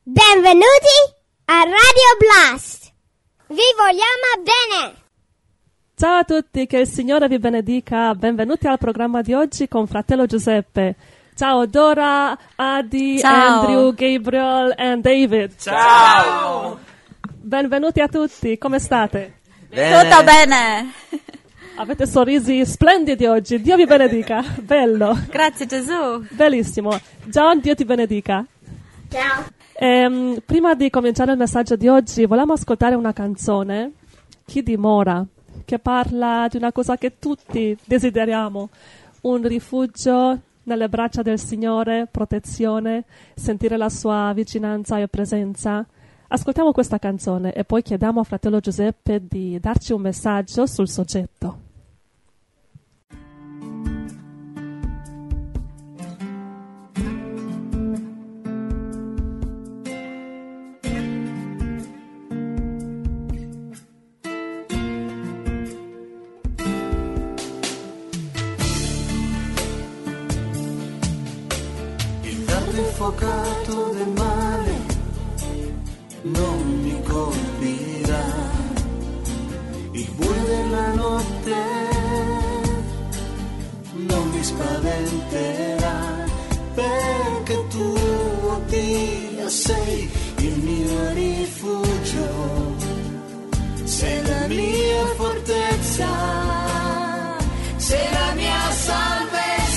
Benvenuti a Radio Blast! Vi vogliamo bene! Ciao a tutti, che il Signore vi benedica. Benvenuti al programma di oggi con Fratello Giuseppe. Ciao Dora, Adi, Ciao. Andrew, Gabriel e David. Ciao! Benvenuti a tutti, come state? Bene. Tutto bene. Avete sorrisi splendidi oggi, Dio vi benedica. Bello, Grazie Gesù. bellissimo. John, Dio ti benedica. Ciao! Prima di cominciare il messaggio di oggi, volevamo ascoltare una canzone, Chi dimora, che parla di una cosa che tutti desideriamo, un rifugio nelle braccia del Signore, protezione, sentire la sua vicinanza e presenza. Ascoltiamo questa canzone e poi chiediamo a Fratello Giuseppe di darci un messaggio sul soggetto. Infuocato del male non mi colpirà, il buio della notte non mi spaventerà, perché tu, oh Dio, sei il mio rifugio, sei la mia fortezza, sei la mia salvezza.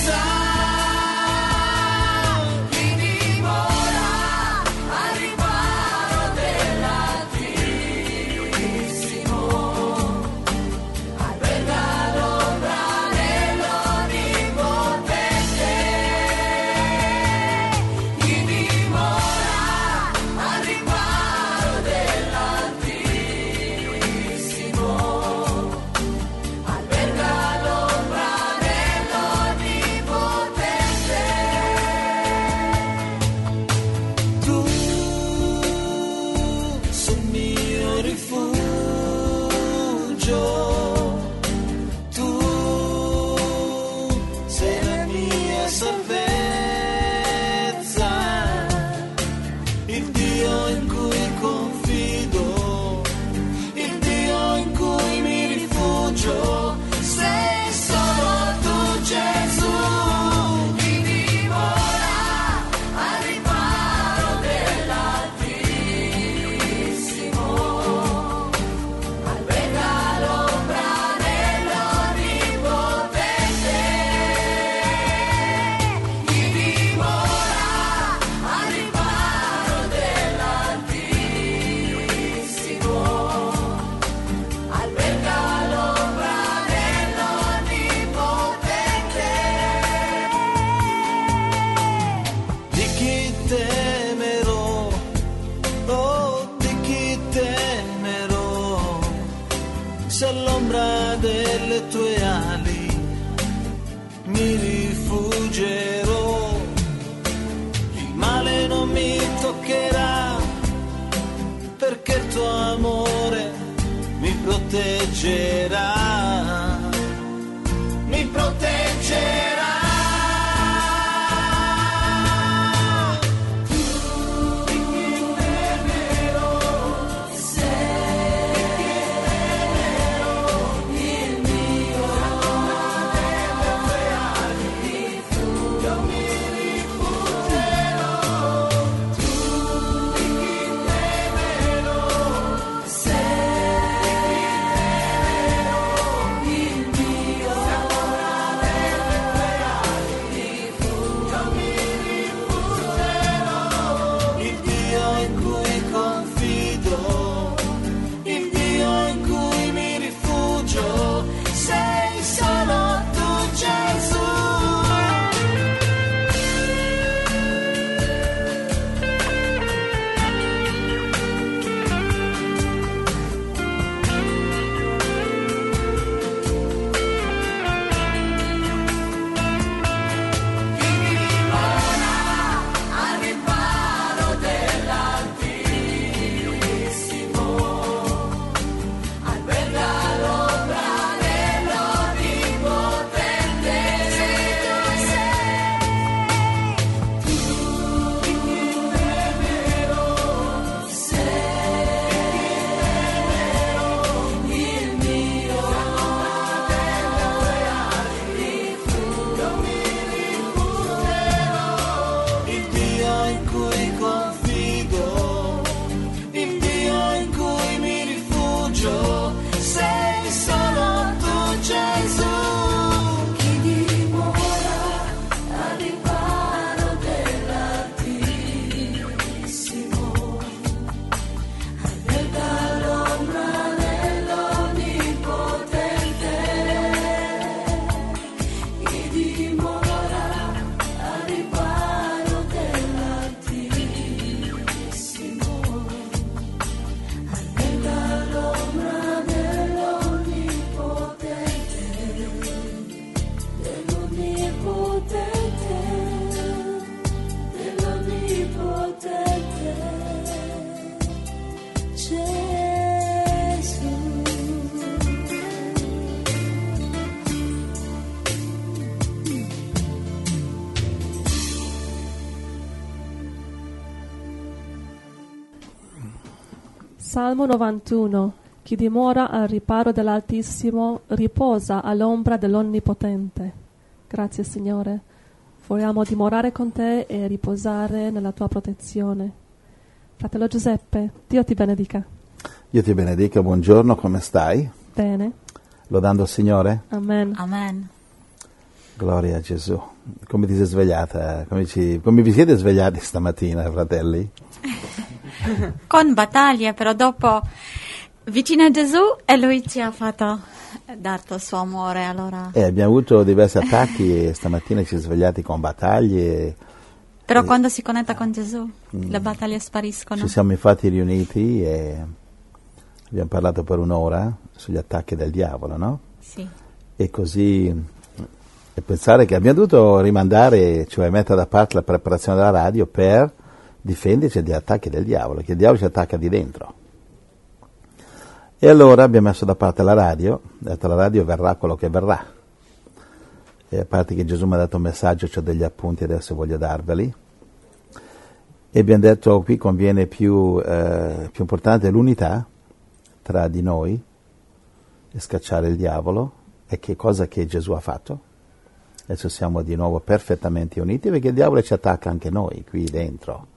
Mi proteggerà. cui confido, in Dio in cui mi rifugio, sei solo tu Gesù. Chi dimora al riparo dell'Altissimo, alberga l'ombra dell'Onnipotente. Chi dimora al riparo dell'Altissimo, alberga l'ombra dell'Onnipotente, dell'Onnipotente Gesù. Salmo 91. Chi dimora al riparo dell'Altissimo riposa all'ombra dell'Onnipotente. Grazie Signore. Vogliamo dimorare con te e riposare nella tua protezione. Fratello Giuseppe, Dio ti benedica. Dio ti benedica, buongiorno, come stai? Bene. Lodando il Signore? Amen. Amen. Gloria a Gesù. Come ti sei svegliata? Come vi siete svegliati stamattina, fratelli? Con battaglie, però dopo vicino a Gesù e lui ci ha dato il suo amore, allora. Abbiamo avuto diversi attacchi e stamattina ci siamo svegliati con battaglie. Però quando si connetta con Gesù, le battaglie spariscono. Ci siamo infatti riuniti e abbiamo parlato per un'ora sugli attacchi del diavolo, no? Sì. E così, e pensare che abbiamo dovuto rimandare, cioè mettere da parte la preparazione della radio per difenderci dagli attacchi del diavolo, che il diavolo ci attacca di dentro. E allora abbiamo messo da parte la radio, ho detto la radio verrà quello che verrà. E a parte che Gesù mi ha dato un messaggio, ho degli appunti, adesso voglio darveli. E abbiamo detto qui conviene più importante l'unità tra di noi e scacciare il diavolo, e che cosa che Gesù ha fatto. Adesso siamo di nuovo perfettamente uniti, perché il diavolo ci attacca anche noi qui dentro.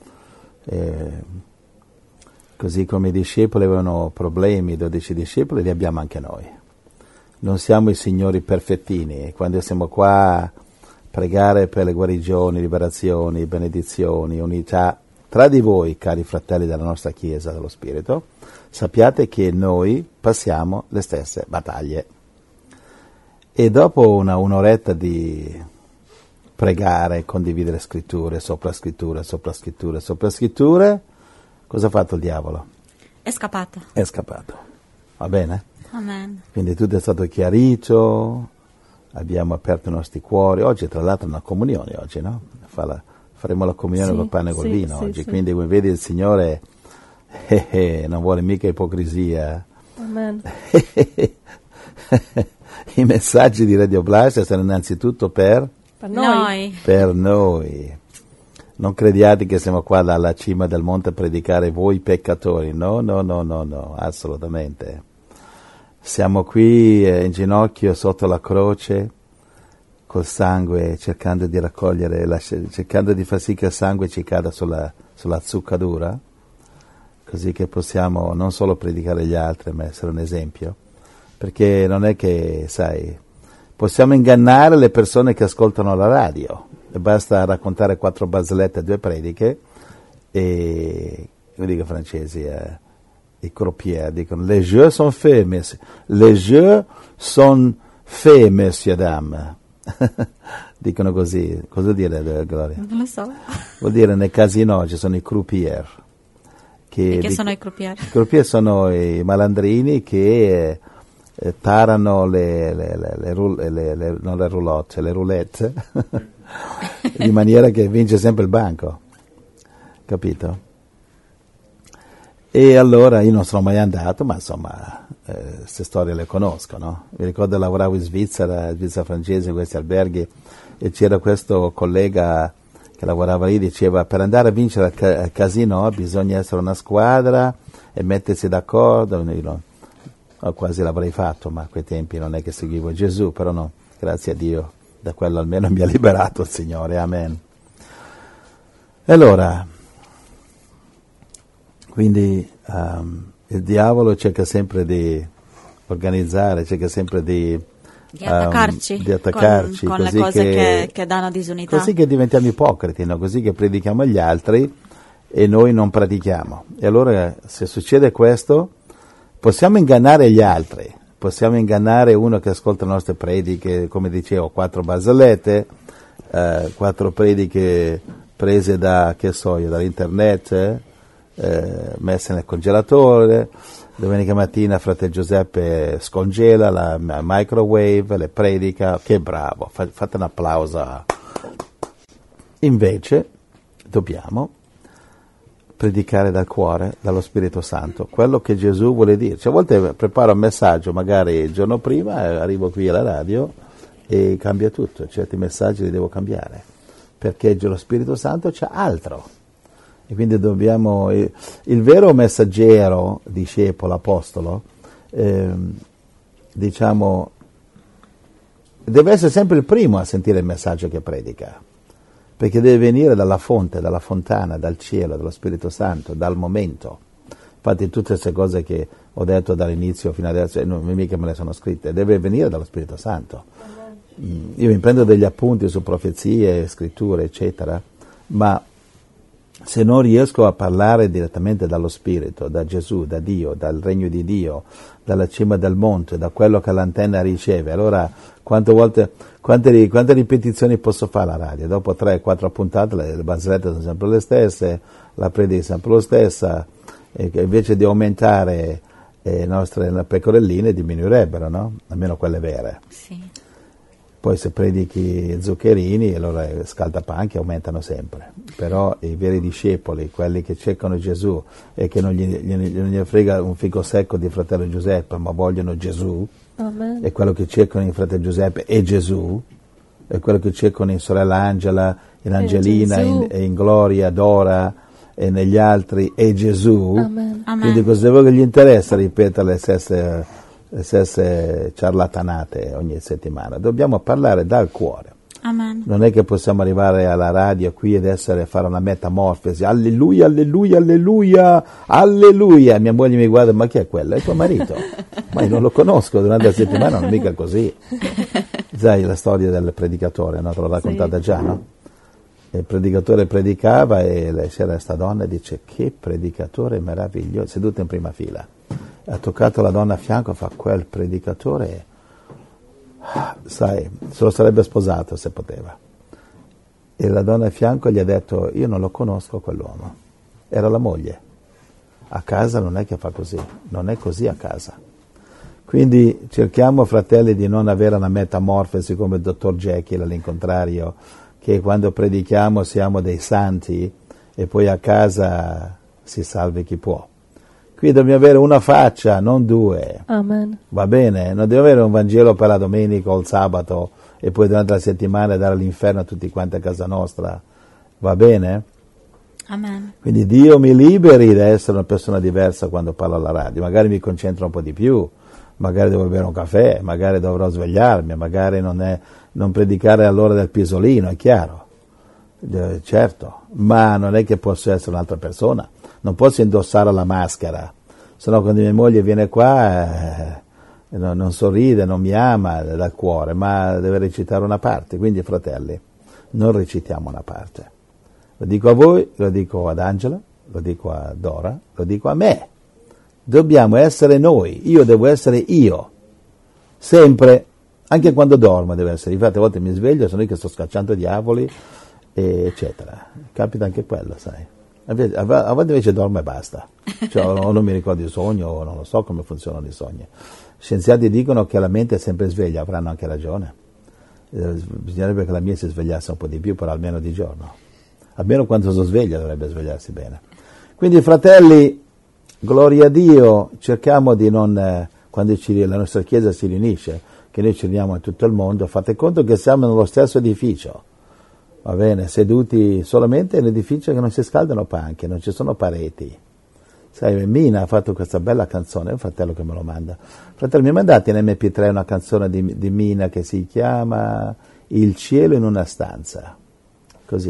Così come i discepoli avevano problemi, i 12 discepoli, li abbiamo anche noi. Non siamo i signori perfettini, e quando siamo qua a pregare per le guarigioni, liberazioni, benedizioni, unità tra di voi, cari fratelli della nostra Chiesa dello Spirito, sappiate che noi passiamo le stesse battaglie. E dopo un'oretta di pregare, condividere scritture, sopra scritture, sopra scritture, sopra scritture, cosa ha fatto il diavolo? È scappato. È scappato. Va bene? Amen. Quindi tutto è stato chiarito, abbiamo aperto i nostri cuori. Oggi tra l'altro è una comunione, oggi, no? Faremo la comunione Sì, col pane e col sì, vino sì, oggi. sì. Quindi come vedi il Signore non vuole mica ipocrisia. Amen. I messaggi di Radio Blast sono innanzitutto per Noi. noi. Non crediate che siamo qua dalla cima del monte a predicare voi peccatori. No, assolutamente. Siamo qui in ginocchio sotto la croce col sangue, cercando di raccogliere, cercando di far sì che il sangue ci cada sulla zuccatura, così che possiamo non solo predicare agli altri, ma essere un esempio. Perché non è che, sai, possiamo ingannare le persone che ascoltano la radio, e basta raccontare 4 barzellette e 2 prediche, e come dico i francesi, i croupiers dicono les jeux sont faits, messieurs dames. Dicono così. Cosa vuol dire, Gloria? Non lo so. Vuol dire nei casino ci sono i croupiers. Che sono i croupiers? I croupiers sono i malandrini che tarano le roulette in maniera che vince sempre il banco, capito? E allora io non sono mai andato, ma insomma queste storie le conosco, no? Mi ricordo lavoravo in Svizzera francese, in questi alberghi, e c'era questo collega che lavorava lì, diceva per andare a vincere al casino bisogna essere una squadra e mettersi d'accordo. Quasi l'avrei fatto, ma a quei tempi non è che seguivo Gesù, però no, grazie a Dio, da quello almeno mi ha liberato il Signore, amen. E allora, quindi il diavolo cerca sempre di organizzare, cerca sempre di attaccarci con le così cose che danno disunità. Così che diventiamo ipocriti, no? Così che predichiamo agli altri e noi non pratichiamo. E allora se succede questo, possiamo ingannare gli altri, possiamo ingannare uno che ascolta le nostre prediche, come dicevo, 4 barzellette, 4 prediche prese dall'internet, messe nel congelatore. Domenica mattina fratello Giuseppe scongela la microwave, le predica, che bravo, fate un applauso. Invece dobbiamo predicare dal cuore, dallo Spirito Santo, quello che Gesù vuole dirci. A volte preparo un messaggio magari il giorno prima, arrivo qui alla radio e cambia tutto, certi messaggi li devo cambiare, perché lo Spirito Santo c'ha altro. E quindi dobbiamo, il vero messaggero, discepolo, apostolo, diciamo, deve essere sempre il primo a sentire il messaggio che predica, perché deve venire dalla fonte, dalla fontana, dal cielo, dallo Spirito Santo, dal momento. Infatti tutte queste cose che ho detto dall'inizio fino adesso, non mica me le sono scritte, deve venire dallo Spirito Santo. Io mi prendo degli appunti su profezie, scritture, eccetera, ma se non riesco a parlare direttamente dallo Spirito, da Gesù, da Dio, dal regno di Dio, dalla cima del monte, da quello che l'antenna riceve, allora quante ripetizioni posso fare alla radio? Dopo 3-4 puntate le barzellette sono sempre le stesse, la predica è sempre lo stessa, e invece di aumentare le nostre pecorelline diminuirebbero, no? Almeno quelle vere. Sì. Poi se predichi zuccherini, allora scaldapanchi aumentano sempre. Però i veri discepoli, quelli che cercano Gesù e che non gli frega un fico secco di fratello Giuseppe, ma vogliono Gesù, Amen. e quello che cercano in fratello Giuseppe è Gesù, e quello che cercano in sorella Angela, in Angelina, in Gloria, Dora e negli altri è Gesù. Amen. Amen. Quindi cosa che gli interessa ripetere le stesse ciarlatanate ogni settimana? Dobbiamo parlare dal cuore. Amen. Non è che possiamo arrivare alla radio qui ed fare una metamorfosi, alleluia, alleluia, alleluia, alleluia. Mia moglie mi guarda, ma chi è quello? È tuo marito. Ma io non lo conosco, durante la settimana non è mica così. Sai la storia del predicatore, no? Te l'ho raccontata già, no? Il predicatore predicava e c'era questa donna e dice, che predicatore meraviglioso, seduta in prima fila. Ha toccato la donna a fianco e fa, quel predicatore, sai, se lo sarebbe sposato se poteva. E la donna a fianco gli ha detto, io non lo conosco quell'uomo. Era la moglie. A casa non è che fa così, non è così a casa. Quindi cerchiamo, fratelli, di non avere una metamorfosi come il dottor Jekyll, all'incontrario, che quando predichiamo siamo dei santi e poi a casa si salvi chi può. Qui dobbiamo avere una faccia, non due. Amen. Va bene? Non deve avere un Vangelo per la domenica o il sabato e poi durante la settimana dare l'inferno a tutti quanti a casa nostra. Va bene? Amen. Quindi Dio mi liberi da essere una persona diversa quando parlo alla radio. Magari mi concentro un po' di più, magari devo bere un caffè, magari dovrò svegliarmi, magari non predicare all'ora del pisolino, è chiaro. Certo, ma non è che posso essere un'altra persona. Non posso indossare la maschera, sennò quando mia moglie viene qua non sorride, non mi ama dal cuore, ma deve recitare una parte. Quindi, fratelli, non recitiamo una parte. Lo dico a voi, lo dico ad Angela, lo dico a Dora, lo dico a me. Dobbiamo essere noi, io devo essere io, sempre, anche quando dormo deve essere. Infatti a volte mi sveglio, sono io che sto scacciando diavoli, eccetera. Capita anche quello, sai. A volte invece dormo e basta, cioè, o non mi ricordo il sogno o non lo so come funzionano i sogni. Scienziati dicono che la mente è sempre sveglia, avranno anche ragione. Bisognerebbe che la mia si svegliasse un po' di più, però almeno di giorno. Almeno quando sono sveglia dovrebbe svegliarsi bene. Quindi, fratelli, gloria a Dio, cerchiamo di non, quando la nostra Chiesa si riunisce, che noi ci riuniamo in tutto il mondo, fate conto che siamo nello stesso edificio. Va bene, seduti solamente in edificio che non si scaldano panche, non ci sono pareti. Sai, Mina ha fatto questa bella canzone, è un fratello che me lo manda. Fratello, mi mandate in MP3 una canzone di Mina che si chiama Il cielo in una stanza. Così,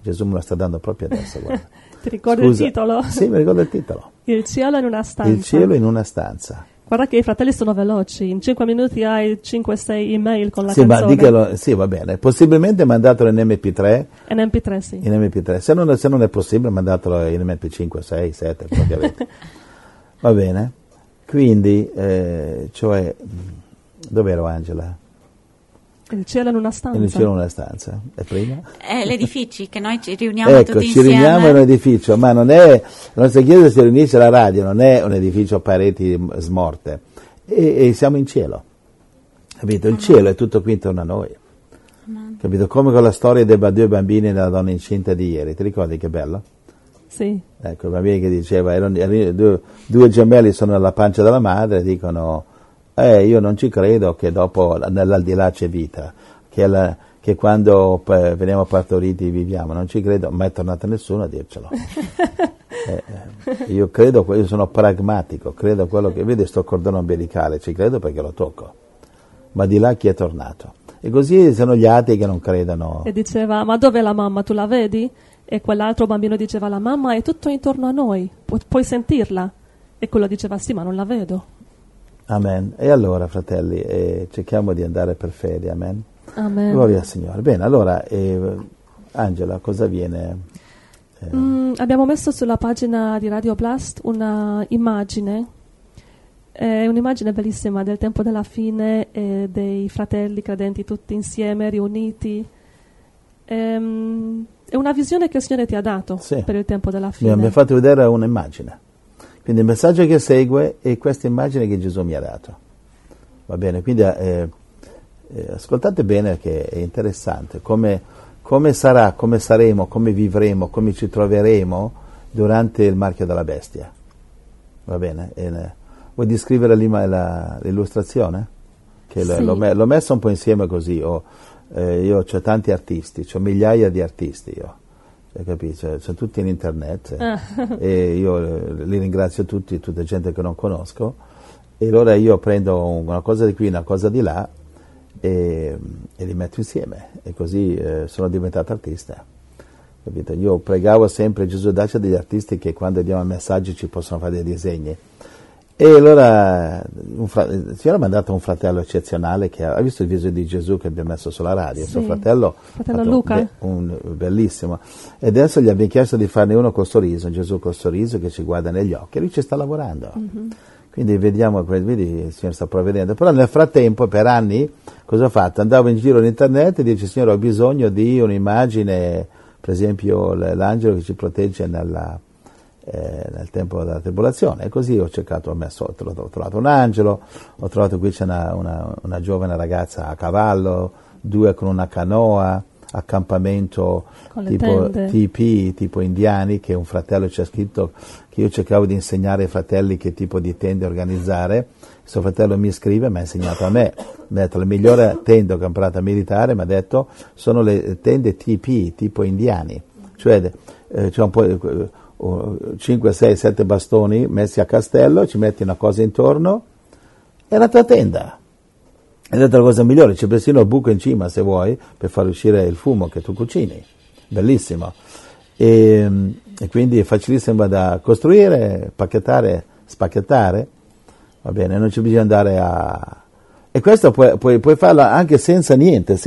Gesù me lo sta dando proprio adesso, guarda. Ti ricordi Scusa. il titolo? Sì, mi ricordo il titolo. Il cielo in una stanza. Il cielo in una stanza. Guarda che i fratelli sono veloci, in 5 minuti hai 5-6 email con la Sì, ma canzone. sì, va bene. Possibilmente mandatelo in MP3. In MP3, sì. In MP3. Se non è possibile, mandatelo in MP5, 6, 7, quello che avete. Va bene? Quindi, cioè, dov'ero Angela? Il cielo in una stanza. Il cielo in una stanza. E prima? Gli edifici che noi ci riuniamo Ecco, tutti ci insieme. riuniamo in un edificio, ma non è, la nostra chiesa si riunisce alla radio, non è un edificio a pareti smorte, e siamo in cielo, capito? Il cielo è tutto qui intorno a noi, capito? Come con la storia dei due bambini e della donna incinta di ieri, ti ricordi che bello? Sì. Ecco, il bambino che diceva, due gemelli sono nella pancia della madre, dicono, io non ci credo che dopo, nell'aldilà c'è vita, che quando veniamo partoriti viviamo, non ci credo, ma è tornato nessuno a dircelo. Io credo, io sono pragmatico, credo a quello che vedi sto cordone ombelicale, ci credo perché lo tocco, ma di là chi è tornato? E così sono gli atei che non credono. E diceva, ma dov'è la mamma, tu la vedi? E quell'altro bambino diceva, la mamma è tutto intorno a noi, puoi sentirla? E quello diceva, sì, ma non la vedo. Amen. E allora, fratelli, cerchiamo di andare per fede, amen. Amen. Gloria al Signore. Bene, allora, Angela, cosa viene? Abbiamo messo sulla pagina di Radio Blast una immagine, un'immagine bellissima del tempo della fine, dei fratelli credenti tutti insieme, riuniti. È una visione che il Signore ti ha dato per il tempo della fine. Mi ha fatto vedere un'immagine. Quindi il messaggio che segue è questa immagine che Gesù mi ha dato. Va bene? Quindi ascoltate bene che è interessante. Come sarà, come saremo, come vivremo, come ci troveremo durante il marchio della bestia. Va bene? Vuoi descrivere l'illustrazione? Che sì. L'ho messa un po' insieme così. Io ho tanti artisti, ho migliaia di artisti io. Capito? Sono tutti in internet e io li ringrazio tutti, tutta gente che non conosco, e allora io prendo una cosa di qui, una cosa di là e li metto insieme, e così sono diventato artista. Capito? Io pregavo sempre Gesù, dacci degli artisti che quando diamo messaggi ci possono fare dei disegni. E allora il Signore mi ha dato un fratello eccezionale che ha visto il viso di Gesù che abbiamo messo sulla radio, sì. Suo fratello Luca, bellissimo, e adesso gli abbiamo chiesto di farne uno col sorriso, Gesù col sorriso che ci guarda negli occhi, e lui ci sta lavorando. Quindi vediamo, vedi, il Signore sta provvedendo. Però nel frattempo, per anni, cosa ho fatto? Andavo in giro in internet e dicevo, Signore, ho bisogno di un'immagine, per esempio l'angelo che ci protegge nel tempo della tribolazione, e così ho cercato, ho trovato un angelo, ho trovato qui c'è una giovane ragazza a cavallo, due con una canoa, accampamento tipo TP, tipo indiani, che un fratello ci ha scritto che io cercavo di insegnare ai fratelli che tipo di tende organizzare. Questo fratello mi scrive, mi ha insegnato a me, mi ha detto la migliore tenda che ho imparato a militare, mi ha detto sono le tende TP, tipo indiani, cioè c'è un po' 5, 6, 7 bastoni messi a castello, ci metti una cosa intorno, è la tua tenda. È la cosa migliore, c'è persino il buco in cima se vuoi per far uscire il fumo che tu cucini, bellissimo, e quindi è facilissimo da costruire, pacchettare, spacchettare, va bene, non c'è bisogno di andare e questo puoi farlo anche senza niente,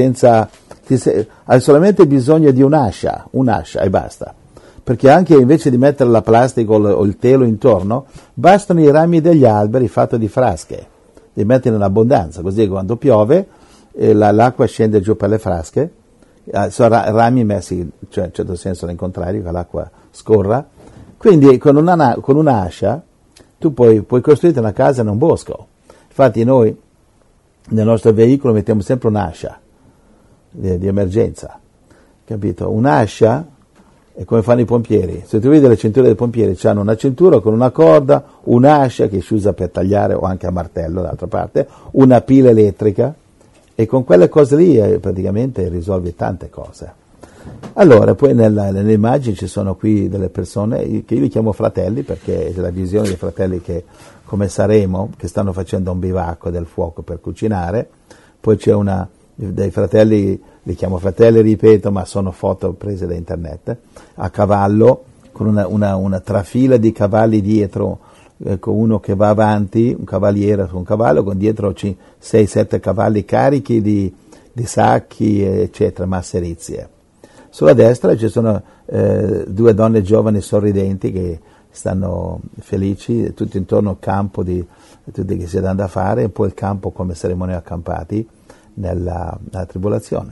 hai solamente bisogno di un'ascia e basta. Perché anche invece di mettere la plastica o il telo intorno, bastano i rami degli alberi fatti di frasche, li metti in abbondanza, così quando piove l'acqua scende giù per le frasche, sono rami messi, cioè in certo senso nel contrario, che l'acqua scorra, quindi con un'ascia tu puoi costruire una casa in un bosco. Infatti noi nel nostro veicolo mettiamo sempre un'ascia di emergenza, capito? Un'ascia è come fanno i pompieri. Se tu vedi le cinture dei pompieri, hanno una cintura con una corda, un'ascia che si usa per tagliare o anche a martello d'altra parte, una pila elettrica, e con quelle cose lì praticamente risolvi tante cose. Allora, poi nelle immagini ci sono qui delle persone che io li chiamo fratelli, perché è la visione dei fratelli che come saremo, che stanno facendo un bivacco del fuoco per cucinare. Poi c'è una dei fratelli, li chiamo fratelli, ripeto, ma sono foto prese da internet, a cavallo, con una trafila di cavalli dietro, con uno che va avanti, un cavaliere su un cavallo, con dietro 6-7 cavalli carichi di sacchi, eccetera, masserizie. Sulla destra ci sono 2 donne giovani sorridenti che stanno felici, tutto intorno al campo di tutti che si danno da fare, e poi il campo come saremo noi accampati nella tribolazione.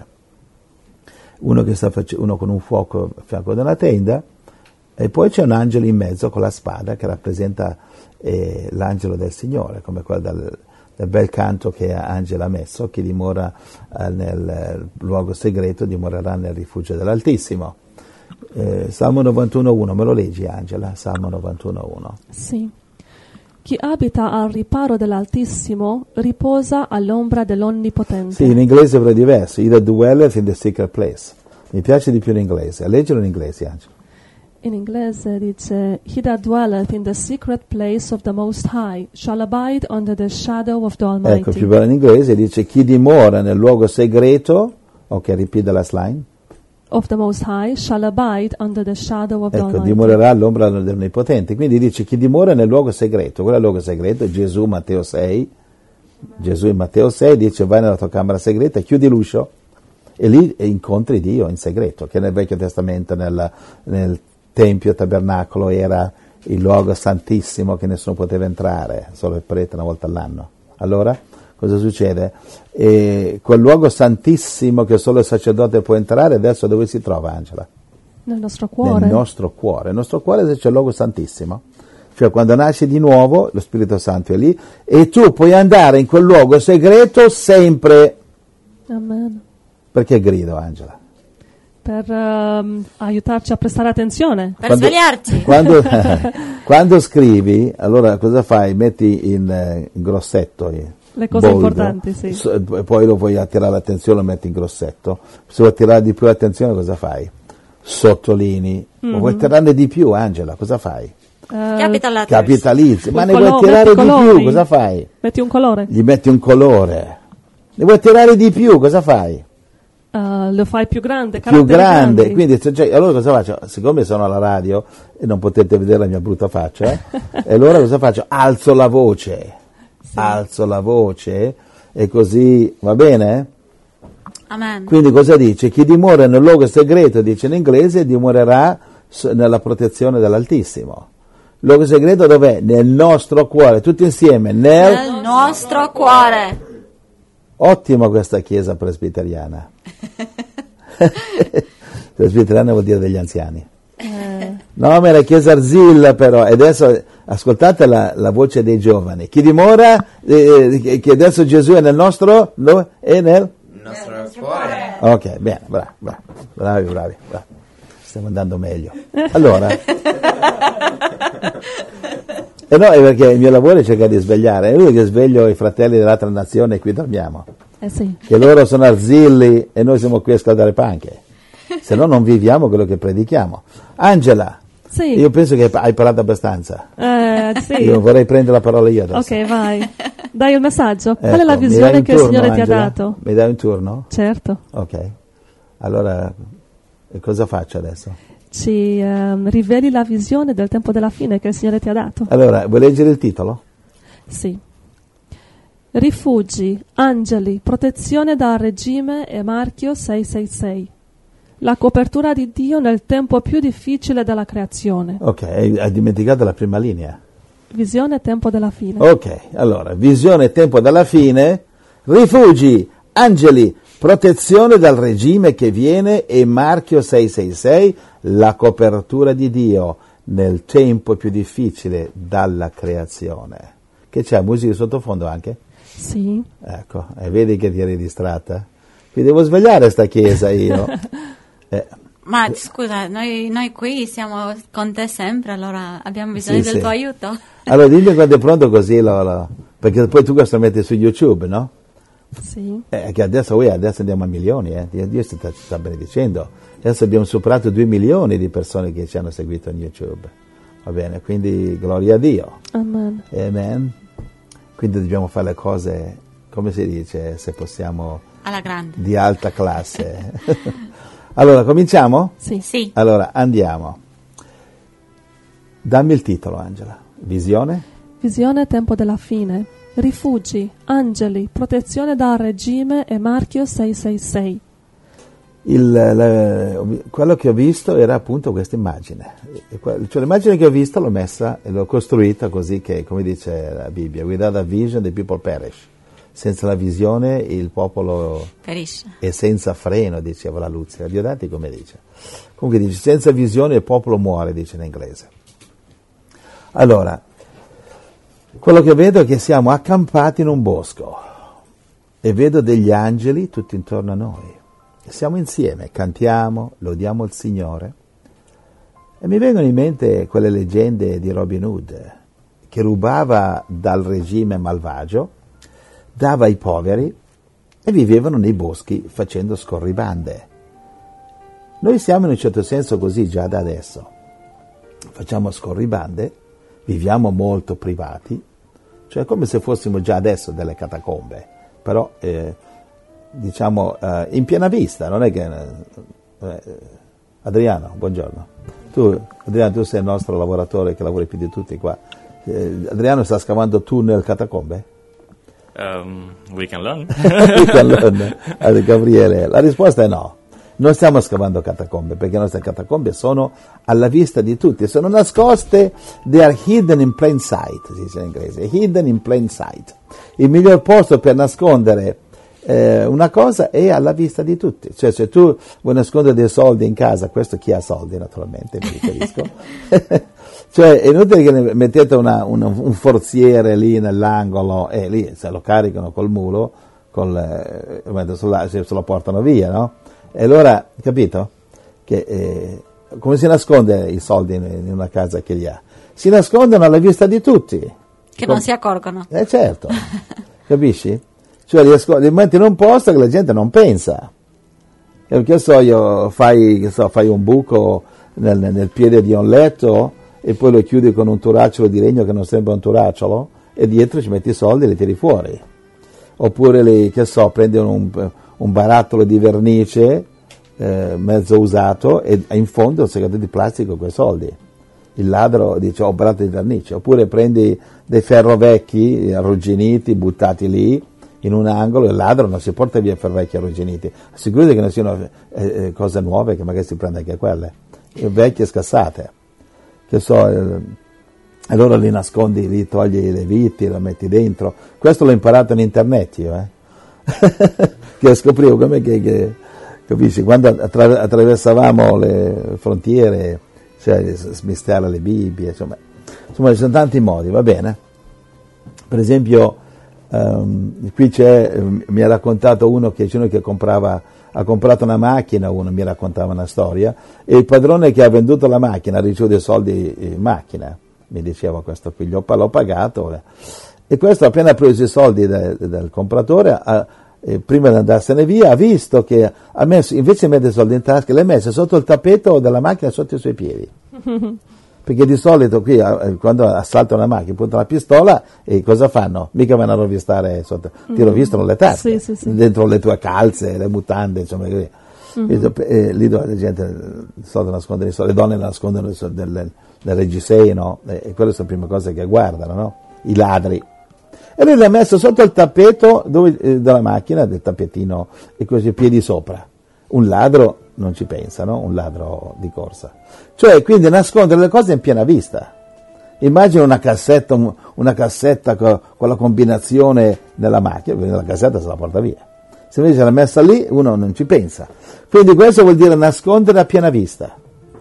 Uno con un fuoco a fianco della tenda, e poi c'è un angelo in mezzo con la spada che rappresenta l'angelo del Signore, come quello del bel canto che Angela ha messo: chi dimora nel luogo segreto dimorerà nel rifugio dell'Altissimo. Salmo 91:1, me lo leggi Angela? Salmo 91:1. Sì. Chi abita al riparo dell'Altissimo riposa all'ombra dell'Onnipotente. Sì, in inglese è però diverso. He that dwelleth in the secret place. Mi piace di più l'inglese. Leggilo in inglese, Angela. In inglese dice: He that dwelleth in the secret place of the Most High shall abide under the shadow of the Almighty. Ecco, più bello in inglese dice: chi dimora nel luogo segreto, ok, ripete la slide. Of the Most High shall abide under the shadow of the Ecco, Almighty. dimorerà all'ombra dell'Onnipotente. Quindi dice chi dimora nel luogo segreto. Quello è il luogo segreto. Gesù, Matteo 6. Gesù in Matteo 6 dice: vai nella tua camera segreta, chiudi l'uscio e lì incontri Dio in segreto, che nel Vecchio Testamento nel Tempio Tabernacolo era il luogo santissimo che nessuno poteva entrare, solo il prete una volta all'anno. Allora, cosa succede? Quel luogo santissimo che solo il sacerdote può entrare, adesso dove si trova, Angela? Nel nostro cuore. Nel nostro cuore. Nel nostro cuore c'è il luogo santissimo. Cioè quando nasci di nuovo, lo Spirito Santo è lì e tu puoi andare in quel luogo segreto sempre. Amen. Perché grido, Angela? Per aiutarci a prestare attenzione. Per svegliarci. Quando scrivi, allora cosa fai? Metti in grossetto le cose bold, importanti, sì. Poi lo vuoi attirare l'attenzione, lo metti in grossetto. Se vuoi attirare di più l'attenzione, cosa fai? Sottolinei. O vuoi attirarne di più, Angela, cosa fai? Capitalizzi. Ma ne vuoi attirare di più, cosa fai? Metti un colore. Gli metti un colore. Ne vuoi attirare di più, cosa fai? Lo fai più grande, più grande, quindi allora cosa faccio? Siccome sono alla radio e non potete vedere la mia brutta faccia, e allora cosa faccio? Alzo la voce, e così va bene? Amen. Quindi cosa dice? Chi dimora nel luogo segreto, dice in inglese, dimorerà nella protezione dell'Altissimo. Il luogo segreto dov'è? Nel nostro cuore, tutti insieme, nel nostro cuore. Ottima questa chiesa presbiteriana. Presbiteriana vuol dire degli anziani. No, ma è la chiesa Arzilla però. E adesso ascoltate la voce dei giovani. Chi dimora, che adesso Gesù è nel nostro, è nel nostro cuore. Ok, bene, bravi. Stiamo andando meglio. Allora, no, è perché il mio lavoro è cercare di svegliare. È lui che sveglio i fratelli dell'altra nazione e qui dormiamo. Sì. Che loro sono arzilli e noi siamo qui a scaldare panche. Se no non viviamo quello che predichiamo. Angela, sì. Io penso che hai parlato abbastanza. Sì. Io vorrei prendere la parola io adesso. Ok, vai. Dai il messaggio. Ecco, qual è la visione che il Signore ti ha Angela? dato? Mi dai un turno? Certo. Ok. Allora, cosa faccio adesso? Ci riveli la visione del tempo della fine che il Signore ti ha dato. Allora, vuoi leggere il titolo? Sì. Rifugi, angeli, protezione dal regime e marchio 666. La copertura di Dio nel tempo più difficile della creazione. Ok, hai dimenticato la prima linea. Visione, tempo della fine. Ok, allora, visione, tempo della fine, rifugi, angeli, protezione dal regime che viene e marchio 666, la copertura di Dio nel tempo più difficile dalla creazione. Che c'è, musica di sottofondo anche? Sì. Ecco, e vedi che ti eri distratta? Mi devo svegliare sta chiesa io. Ma scusa, noi qui siamo con te sempre, allora abbiamo bisogno del tuo aiuto. Allora dimmi quando è pronto così, perché poi tu questo metti su YouTube, no? Sì. Che adesso andiamo a milioni, Dio sta benedicendo. Adesso abbiamo superato 2 milioni di persone che ci hanno seguito in YouTube. Va bene, quindi gloria a Dio. Amen. Amen. Quindi dobbiamo fare le cose, come si dice, se possiamo Alla grande. di alta classe. Allora, cominciamo? Sì. Sì. Allora, andiamo. Dammi il titolo, Angela. Visione? Visione tempo della fine. Rifugi, angeli, protezione dal regime e marchio 666. Quello che ho visto era appunto questa immagine. Cioè l'immagine che ho visto l'ho messa e l'ho costruita così che, come dice la Bibbia, without a vision the people perish. Senza la visione il popolo Perisce. è senza freno, diceva la Luzia. Diodati come dice. Comunque dice, senza visione il popolo muore, dice in inglese. Allora, quello che vedo è che siamo accampati in un bosco e vedo degli angeli tutti intorno a noi. Siamo insieme, cantiamo, lodiamo il Signore e mi vengono in mente quelle leggende di Robin Hood che rubava dal regime malvagio, dava ai poveri e vivevano nei boschi facendo scorribande. Noi siamo in un certo senso così già da adesso, facciamo scorribande, viviamo molto privati, cioè come se fossimo già adesso delle catacombe, però diciamo in piena vista, non è che Adriano, buongiorno. Adriano, tu sei il nostro lavoratore che lavori più di tutti qua. Adriano sta scavando tunnel catacombe? We can learn. We can learn. Allora, Gabriele, la risposta è no. Non stiamo scavando catacombe, perché le nostre catacombe sono alla vista di tutti, sono nascoste, they are hidden in plain sight, si dice in inglese, hidden in plain sight. Il miglior posto per nascondere una cosa è alla vista di tutti, cioè se tu vuoi nascondere dei soldi in casa, questo chi ha soldi naturalmente, mi riferisco, cioè è inutile che ne mettete un forziere lì nell'angolo e lì se lo caricano col mulo, se lo portano via, no? E allora, capito? Che come si nasconde i soldi in una casa che li ha? Si nascondono alla vista di tutti. Che non si accorgono. Certo, capisci? Cioè li metti in un posto che la gente non pensa. E che so io, fai un buco nel piede di un letto e poi lo chiudi con un turacciolo di legno che non sembra un turacciolo e dietro ci metti i soldi e li tiri fuori. Oppure prendi un barattolo di vernice mezzo usato e in fondo un segreto di plastico con i soldi. Il ladro dice ho un barattolo di vernice. Oppure prendi dei ferro vecchi arrugginiti buttati lì in un angolo e il ladro non si porta via ferro vecchi arrugginiti. Assicurati che non siano cose nuove che magari si prende anche quelle, vecchie scassate. Allora li nascondi, li togli le viti, lo metti dentro. Questo l'ho imparato in internet io, che scoprivo come che capisci, quando attraversavamo le frontiere, cioè smistiare le Bibbie, insomma ci sono tanti modi, va bene? Per esempio qui mi ha raccontato uno che ha comprato una macchina, uno mi raccontava una storia, e il padrone che ha venduto la macchina ha ricevuto dei soldi in macchina, mi diceva questo qui, l'ho pagato, e questo appena preso i soldi del compratore, prima di andarsene via, ha visto che ha messo, invece di mettere i soldi in tasca, li ha messi sotto il tappeto della macchina, sotto i suoi piedi. Perché di solito qui quando assaltano una macchina puntano la pistola e cosa fanno? Mica vanno a rovistare sotto, ti rovistano le tasche, sì. dentro le tue calze, le mutande, insomma così. Lì dove la gente nasconde i soldi, le donne nascondono nel reggiseno, e quelle sono le prime cose che guardano, no? I ladri. E lui l'ha messo sotto il tappeto della macchina, del tappetino, e così piedi sopra. Un ladro non ci pensa, no? Un ladro di corsa. Cioè, quindi nascondere le cose in piena vista. Immagina una cassetta con la combinazione nella macchina, quindi la cassetta se la porta via. Se invece l'ha messa lì, uno non ci pensa. Quindi questo vuol dire nascondere a piena vista.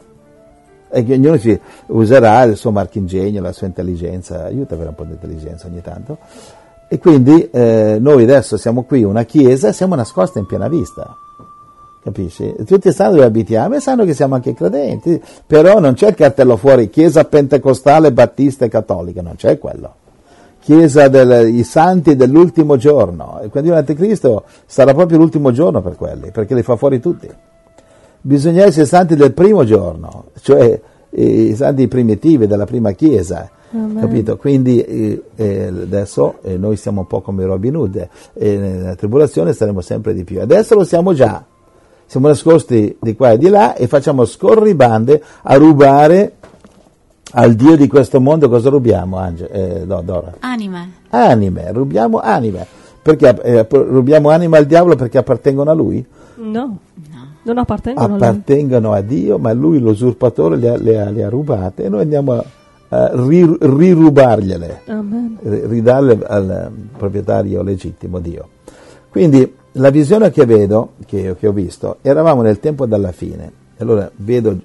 E che ognuno ci userà il suo marchingegno, la sua intelligenza, aiuta ad avere un po' di intelligenza ogni tanto. E quindi noi adesso siamo qui, una chiesa, siamo nascosti in piena vista. Capisci? Tutti sanno dove abitiamo e sanno che siamo anche credenti, però non c'è il cartello fuori, chiesa pentecostale, battista e cattolica, non c'è quello. Chiesa i santi dell'ultimo giorno, e quando viene l'anticristo sarà proprio l'ultimo giorno per quelli, perché li fa fuori tutti. Bisogna essere santi del primo giorno, cioè i santi primitivi della prima chiesa, Amen. Capito? Quindi adesso noi siamo un po' come Robin Hood, e nella tribolazione saremo sempre di più. Adesso lo siamo già, siamo nascosti di qua e di là e facciamo scorribande a rubare al Dio di questo mondo. Cosa rubiamo, Dora? Anime. Rubiamo anime. Perché rubiamo anime al diavolo? Perché appartengono a lui? No, non appartengono a lui. Appartengono a Dio, ma lui, l'usurpatore, le ha rubate e noi andiamo a rirubargliele, Amen. ridarle al proprietario legittimo, Dio. Quindi la visione che vedo, che ho visto, eravamo nel tempo della fine. Allora vedo,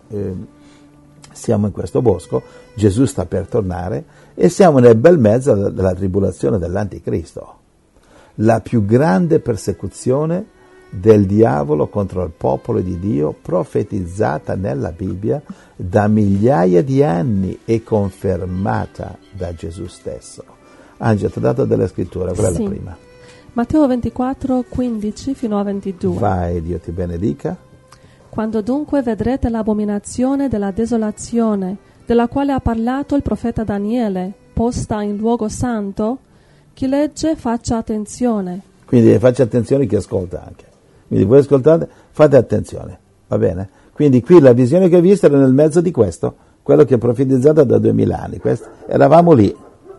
siamo in questo bosco, Gesù sta per tornare e siamo nel bel mezzo della tribolazione dell'Anticristo, la più grande persecuzione del diavolo contro il popolo di Dio, profetizzata nella Bibbia da migliaia di anni e confermata da Gesù stesso. Angelo, ti ho dato delle scritture, quella Sì. è la prima. Matteo 24, 15 fino a 22. Vai, Dio ti benedica. Quando dunque vedrete l'abominazione della desolazione, della quale ha parlato il profeta Daniele, posta in luogo santo, chi legge faccia attenzione. Quindi faccia attenzione chi ascolta anche. Quindi voi ascoltate, fate attenzione, va bene? Quindi qui la visione che ho visto era nel mezzo di questo, quello che è profetizzato da 2000 anni. Eravamo lì.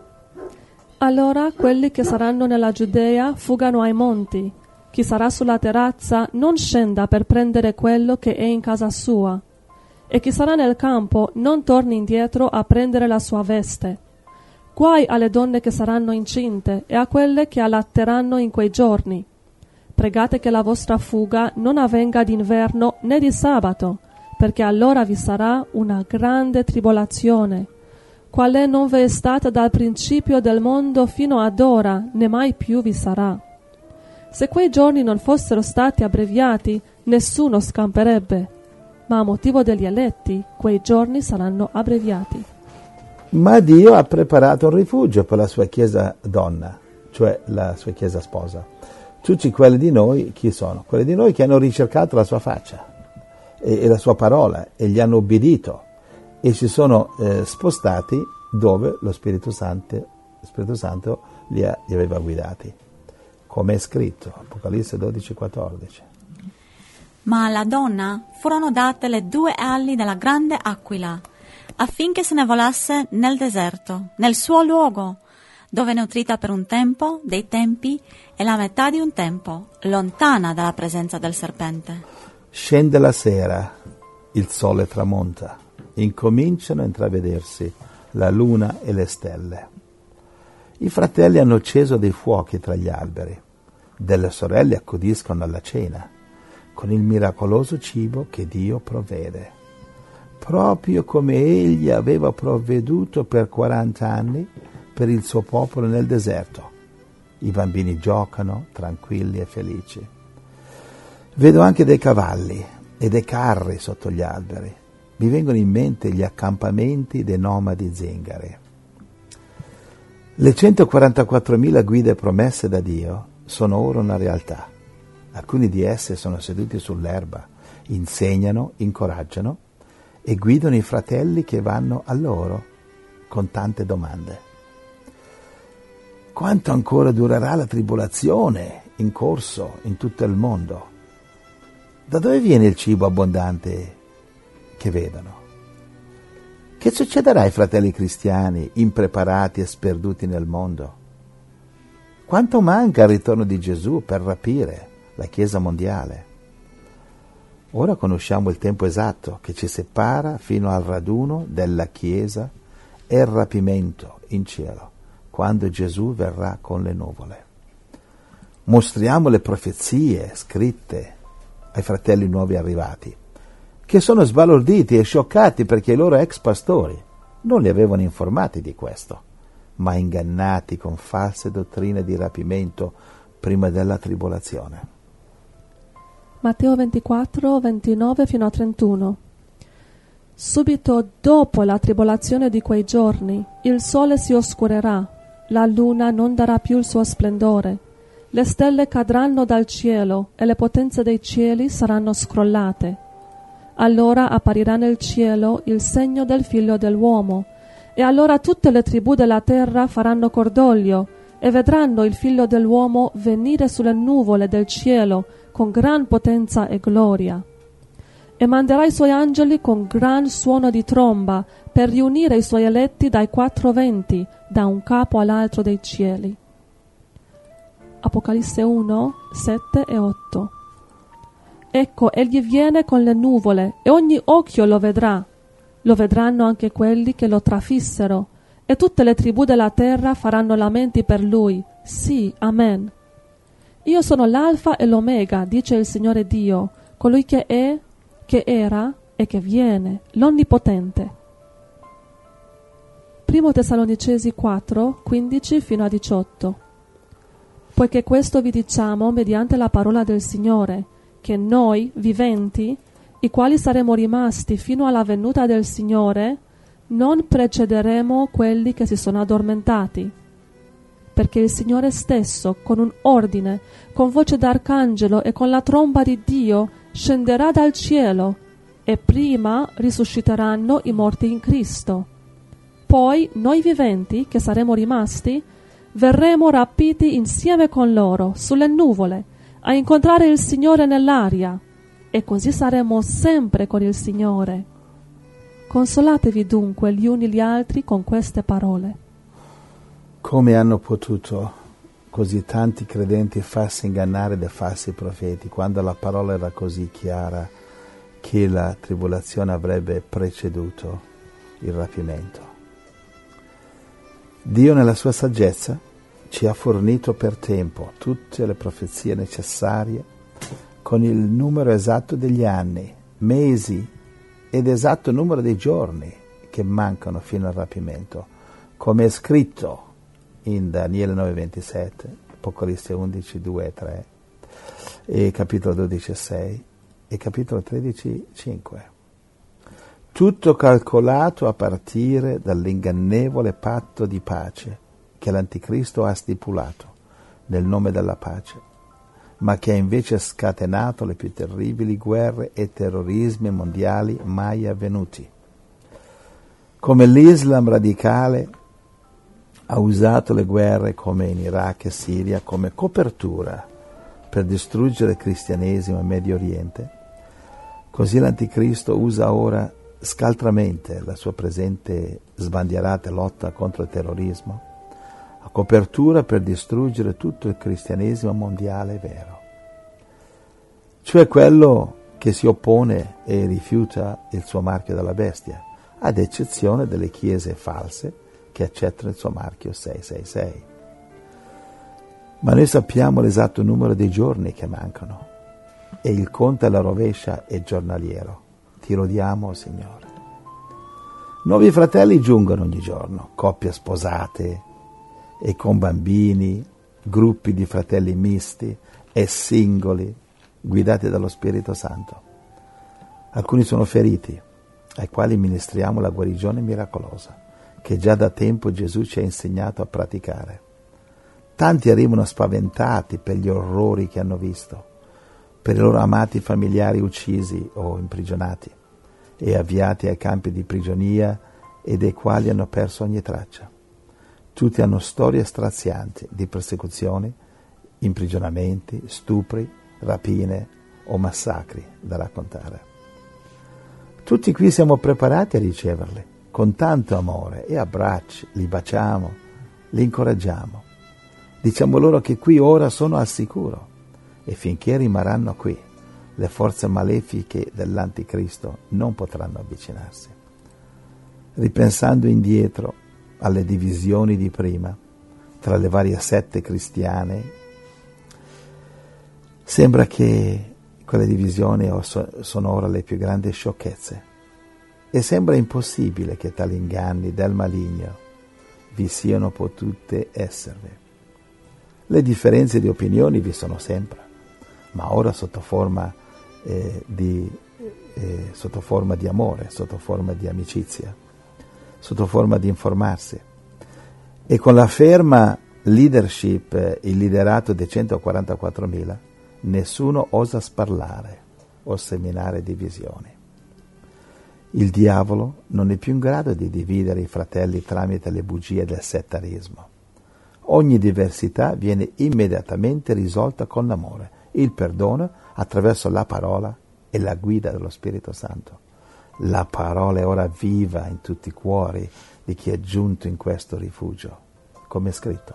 Allora quelli che saranno nella Giudea fugano ai monti. Chi sarà sulla terrazza non scenda per prendere quello che è in casa sua. E chi sarà nel campo non torni indietro a prendere la sua veste. Guai alle donne che saranno incinte e a quelle che allatteranno in quei giorni. Pregate che la vostra fuga non avvenga d'inverno né di sabato, perché allora vi sarà una grande tribolazione, quale non v'è stata dal principio del mondo fino ad ora, né mai più vi sarà. Se quei giorni non fossero stati abbreviati, nessuno scamperebbe, ma a motivo degli eletti, quei giorni saranno abbreviati. Ma Dio ha preparato un rifugio per la sua chiesa donna, cioè la sua chiesa sposa. Tutti quelli di noi, chi sono? Quelli di noi che hanno ricercato la sua faccia e la sua parola e gli hanno obbedito e si sono spostati dove lo Spirito Santo li aveva guidati, come è scritto, Apocalisse 12:14. Ma alla donna furono date le 2 ali della grande aquila, affinché se ne volasse nel deserto, nel suo luogo, dove nutrita per un tempo, dei tempi e la metà di un tempo, lontana dalla presenza del serpente. Scende la sera, il sole tramonta, incominciano a intravedersi la luna e le stelle. I fratelli hanno acceso dei fuochi tra gli alberi, delle sorelle accudiscono alla cena, con il miracoloso cibo che Dio provvede, proprio come Egli aveva provveduto per 40 anni per il suo popolo nel deserto. I bambini giocano tranquilli e felici. Vedo anche dei cavalli e dei carri sotto gli alberi. Mi vengono in mente gli accampamenti dei nomadi zingari. Le 144.000 guide promesse da Dio sono ora una realtà. Alcuni di esse sono seduti sull'erba, insegnano, incoraggiano e guidano i fratelli che vanno a loro con tante domande. Quanto ancora durerà la tribolazione in corso in tutto il mondo? Da dove viene il cibo abbondante che vedono? Che succederà ai fratelli cristiani impreparati e sperduti nel mondo? Quanto manca al ritorno di Gesù per rapire la Chiesa mondiale? Ora conosciamo il tempo esatto che ci separa fino al raduno della Chiesa e il rapimento in cielo, quando Gesù verrà con le nuvole. Mostriamo le profezie scritte ai fratelli nuovi arrivati, che sono sbalorditi e scioccati perché i loro ex pastori non li avevano informati di questo, ma ingannati con false dottrine di rapimento prima della tribolazione. Matteo 24, 29 fino a 31. Subito dopo la tribolazione di quei giorni, il sole si oscurerà, la luna non darà più il suo splendore, le stelle cadranno dal cielo e le potenze dei cieli saranno scrollate. Allora apparirà nel cielo il segno del Figlio dell'uomo, E allora tutte le tribù della terra faranno cordoglio e vedranno il Figlio dell'uomo venire sulle nuvole del cielo con gran potenza e gloria. E manderà i suoi angeli con gran suono di tromba per riunire i suoi eletti dai 4 venti, da un capo all'altro dei cieli. Apocalisse 1, 7 e 8. Ecco, egli viene con le nuvole e ogni occhio lo vedrà. Lo vedranno anche quelli che lo trafissero, e tutte le tribù della terra faranno lamenti per lui. Sì, amen. Io sono l'Alfa e l'Omega, dice il Signore Dio, colui che è, che era e che viene, l'Onnipotente. 1 Tessalonicesi 4, 15 fino a 18. Poiché questo vi diciamo mediante la parola del Signore, che noi, viventi, i quali saremo rimasti fino alla venuta del Signore, non precederemo quelli che si sono addormentati. Perché il Signore stesso, con un ordine, con voce d'arcangelo e con la tromba di Dio, scenderà dal cielo, e prima risusciteranno i morti in Cristo. Poi noi viventi, che saremo rimasti, verremo rapiti insieme con loro sulle nuvole, a incontrare il Signore nell'aria, e così saremo sempre con il Signore. Consolatevi dunque gli uni gli altri con queste parole. Come hanno potuto così tanti credenti farsi ingannare dai falsi profeti, quando la parola era così chiara che la tribolazione avrebbe preceduto il rapimento? Dio nella sua saggezza ci ha fornito per tempo tutte le profezie necessarie con il numero esatto degli anni, mesi ed esatto numero dei giorni che mancano fino al rapimento, come è scritto in Daniele 9:27, Apocalisse 11:2-3, e capitolo 12:6 e capitolo 13:5. Tutto calcolato a partire dall'ingannevole patto di pace che l'Anticristo ha stipulato nel nome della pace, ma che ha invece scatenato le più terribili guerre e terrorismi mondiali mai avvenuti. Come l'Islam radicale ha usato le guerre come in Iraq e Siria come copertura per distruggere il cristianesimo in Medio Oriente, così l'Anticristo usa ora scaltramente la sua presente sbandierata lotta contro il terrorismo a copertura per distruggere tutto il cristianesimo mondiale vero, cioè quello che si oppone e rifiuta il suo marchio della bestia, ad eccezione delle chiese false che accettano il suo marchio 666. Ma noi sappiamo l'esatto numero dei giorni che mancano e il conto alla rovescia è giornaliero. Ti lodiamo, Signore. Nuovi fratelli giungono ogni giorno, coppie sposate e con bambini, gruppi di fratelli misti e singoli, guidati dallo Spirito Santo. Alcuni sono feriti, ai quali ministriamo la guarigione miracolosa, che già da tempo Gesù ci ha insegnato a praticare. Tanti arrivano spaventati per gli orrori che hanno visto, per i loro amati familiari uccisi o imprigionati e avviati ai campi di prigionia e dei quali hanno perso ogni traccia. Tutti hanno storie strazianti di persecuzioni, imprigionamenti, stupri, rapine o massacri da raccontare. Tutti qui siamo preparati a riceverli con tanto amore e abbracci, li baciamo, li incoraggiamo. Diciamo loro che qui ora sono al sicuro e finché rimarranno qui le forze malefiche dell'Anticristo non potranno avvicinarsi. Ripensando indietro alle divisioni di prima tra le varie sette cristiane, sembra che quelle divisioni sono ora le più grandi sciocchezze e sembra impossibile che tali inganni del maligno vi siano potute essere. Le differenze di opinioni vi sono sempre, ma ora sotto forma di amore, sotto forma di amicizia, sotto forma di informarsi. E con la ferma leadership, il liderato dei 144.000, nessuno osa sparlare o seminare divisioni. Il diavolo non è più in grado di dividere i fratelli tramite le bugie del settarismo. Ogni diversità viene immediatamente risolta con l'amore, il perdono attraverso la parola e la guida dello Spirito Santo. La parola è ora viva in tutti i cuori di chi è giunto in questo rifugio, come è scritto.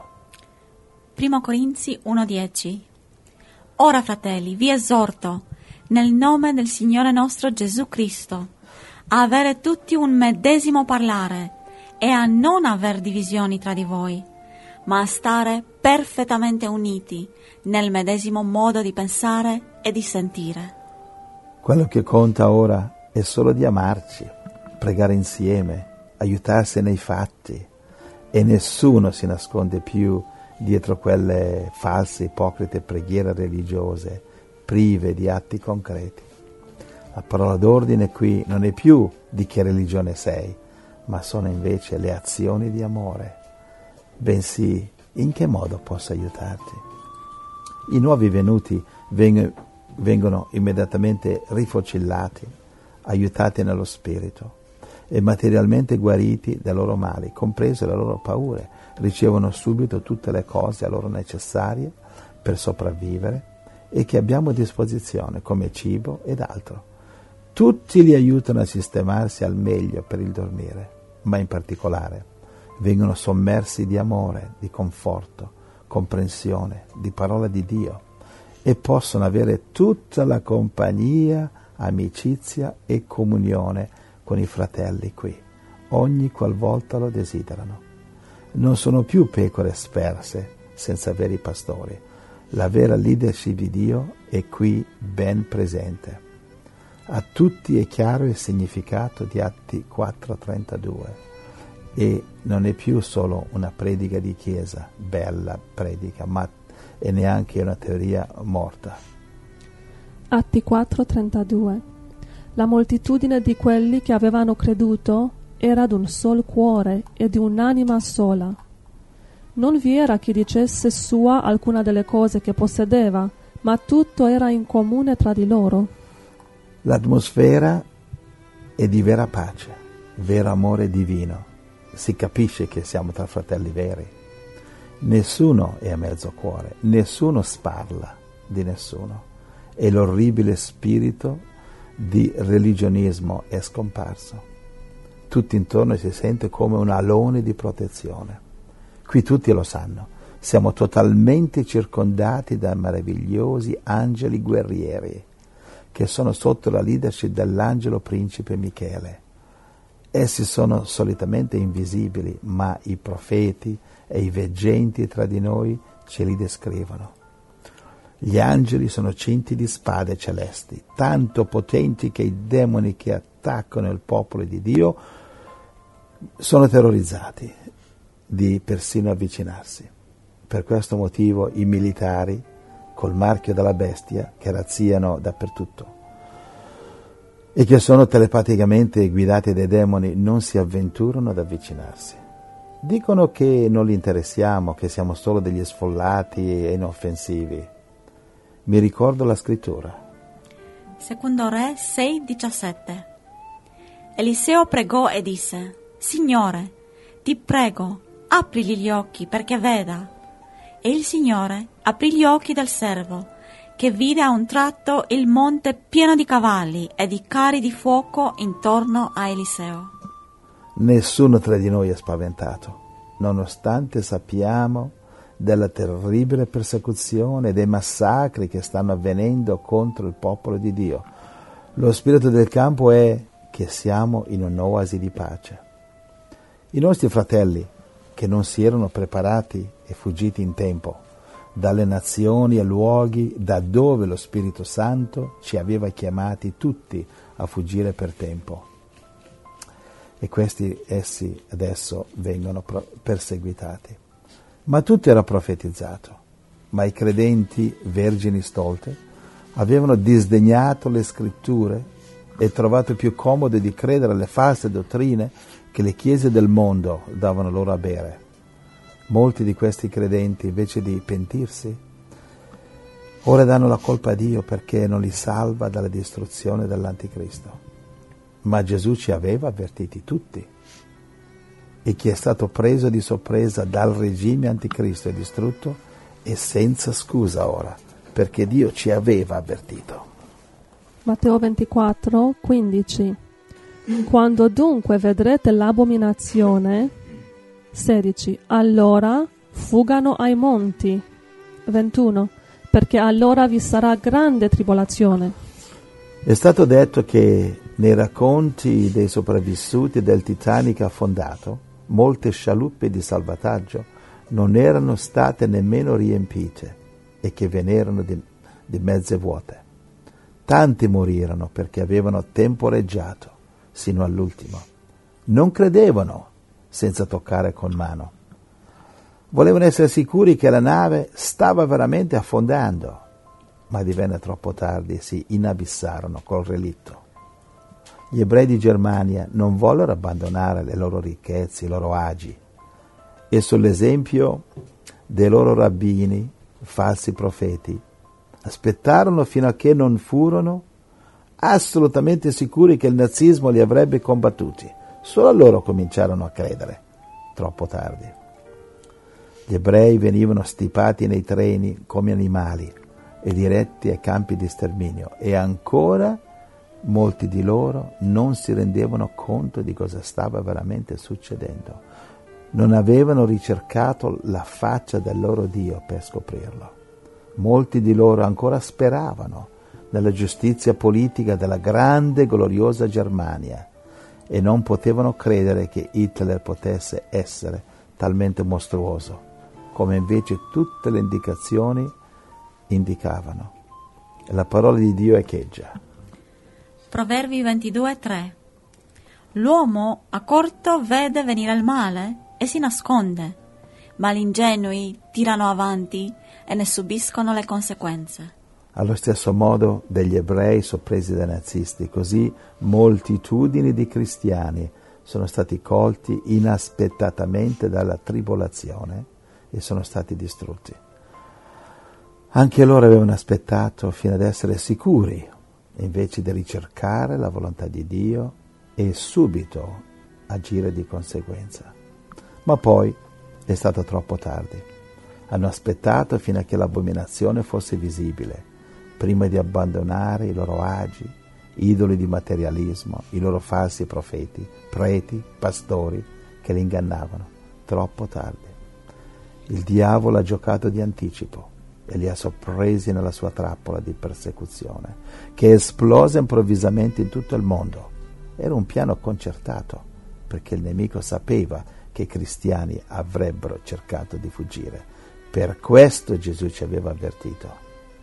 1 Corinzi 1,10. Ora, fratelli, vi esorto, nel nome del Signore nostro Gesù Cristo, a avere tutti un medesimo parlare e a non aver divisioni tra di voi, ma a stare perfettamente uniti nel medesimo modo di pensare e di sentire. Quello che conta ora è solo di amarci, pregare insieme, aiutarsi nei fatti, e nessuno si nasconde più dietro quelle false, ipocrite preghiere religiose, prive di atti concreti. La parola d'ordine qui non è più di che religione sei, ma sono invece le azioni di amore, bensì in che modo posso aiutarti. I nuovi venuti vengono immediatamente rifocillati, aiutati nello spirito e materialmente guariti dai loro mali, comprese le loro paure. Ricevono subito tutte le cose a loro necessarie per sopravvivere e che abbiamo a disposizione, come cibo ed altro. Tutti li aiutano a sistemarsi al meglio per il dormire, ma in particolare vengono sommersi di amore, di conforto, comprensione, di parola di Dio e possono avere tutta la compagnia, amicizia e comunione con i fratelli qui, ogni qualvolta lo desiderano. Non sono più pecore sperse senza veri pastori. La vera leadership di Dio è qui ben presente. A tutti è chiaro il significato di Atti 4:32 e non è più solo una predica di chiesa, bella predica, ma è neanche una teoria morta. Atti 4:32. La moltitudine di quelli che avevano creduto era d'un sol cuore e di un'anima sola. Non vi era chi dicesse sua alcuna delle cose che possedeva, ma tutto era in comune tra di loro. L'atmosfera è di vera pace, vero amore divino. Si capisce che siamo tra fratelli veri. Nessuno è a mezzo cuore, nessuno sparla di nessuno e l'orribile spirito di religionismo è scomparso. Tutti intorno si sente come un alone di protezione. Qui tutti lo sanno, siamo totalmente circondati da meravigliosi angeli guerrieri che sono sotto la leadership dell'angelo principe Michele. Essi sono solitamente invisibili, ma i profeti e i veggenti tra di noi ce li descrivono. Gli angeli sono cinti di spade celesti, tanto potenti che i demoni che attaccano il popolo di Dio sono terrorizzati di persino avvicinarsi. Per questo motivo i militari col marchio della bestia che razziano dappertutto e che sono telepaticamente guidati dai demoni non si avventurano ad avvicinarsi. Dicono che non li interessiamo, che siamo solo degli sfollati e inoffensivi. Mi ricordo la scrittura. Secondo Re 6:17. Eliseo pregò e disse: Signore, ti prego, aprigli gli occhi perché veda. E il Signore aprì gli occhi del servo, che vide a un tratto il monte pieno di cavalli e di carri di fuoco intorno a Eliseo. Nessuno tra di noi è spaventato, nonostante sappiamo della terribile persecuzione e dei massacri che stanno avvenendo contro il popolo di Dio. Lo spirito del campo è che siamo in un'oasi di pace. I nostri fratelli, che non si erano preparati e fuggiti in tempo dalle nazioni e luoghi da dove lo Spirito Santo ci aveva chiamati tutti a fuggire per tempo. E essi adesso vengono perseguitati. Ma tutto era profetizzato, ma i credenti vergini stolte avevano disdegnato le scritture e trovato più comodo di credere alle false dottrine che le chiese del mondo davano loro a bere. Molti di questi credenti, invece di pentirsi, ora danno la colpa a Dio perché non li salva dalla distruzione dell'Anticristo. ma Gesù ci aveva avvertiti tutti. E chi è stato preso di sorpresa dal regime anticristo è distrutto e senza scusa ora, perché Dio ci aveva avvertito. Matteo 24, 15. Quando dunque vedrete l'abominazione, 16. Allora fugano ai monti. 21. Perché allora vi sarà grande tribolazione. È stato detto che nei racconti dei sopravvissuti del Titanic affondato, molte scialuppe di salvataggio non erano state nemmeno riempite e che ve n'erano di mezze vuote. Tanti morirono perché avevano temporeggiato sino all'ultimo. Non credevano senza toccare con mano. Volevano essere sicuri che la nave stava veramente affondando, ma divenne troppo tardi e si inabissarono col relitto. Gli ebrei di Germania non vollero abbandonare le loro ricchezze, i loro agi, e sull'esempio dei loro rabbini, falsi profeti, aspettarono fino a che non furono assolutamente sicuri che il nazismo li avrebbe combattuti. Solo loro cominciarono a credere, troppo tardi. Gli ebrei venivano stipati nei treni come animali e diretti ai campi di sterminio, e ancora molti di loro non si rendevano conto di cosa stava veramente succedendo. Non avevano ricercato la faccia del loro Dio per scoprirlo. Molti di loro ancora speravano nella giustizia politica della grande e gloriosa Germania e non potevano credere che Hitler potesse essere talmente mostruoso, come invece tutte le indicazioni indicavano. La parola di Dio echeggia. Proverbi 22:3. L'uomo accorto vede venire il male e si nasconde, ma gli ingenui tirano avanti e ne subiscono le conseguenze. Allo stesso modo degli ebrei sorpresi dai nazisti, così moltitudini di cristiani sono stati colti inaspettatamente dalla tribolazione e sono stati distrutti. Anche loro avevano aspettato fino ad essere sicuri, invece di ricercare la volontà di Dio e subito agire di conseguenza. Ma poi è stato troppo tardi. Hanno aspettato fino a che l'abominazione fosse visibile, prima di abbandonare i loro agi, idoli di materialismo, i loro falsi profeti, preti, pastori che li ingannavano. Troppo tardi. Il diavolo ha giocato di anticipo e li ha sorpresi nella sua trappola di persecuzione, che esplose improvvisamente in tutto il mondo. Era un piano concertato, perché il nemico sapeva che i cristiani avrebbero cercato di fuggire. Per questo Gesù ci aveva avvertito.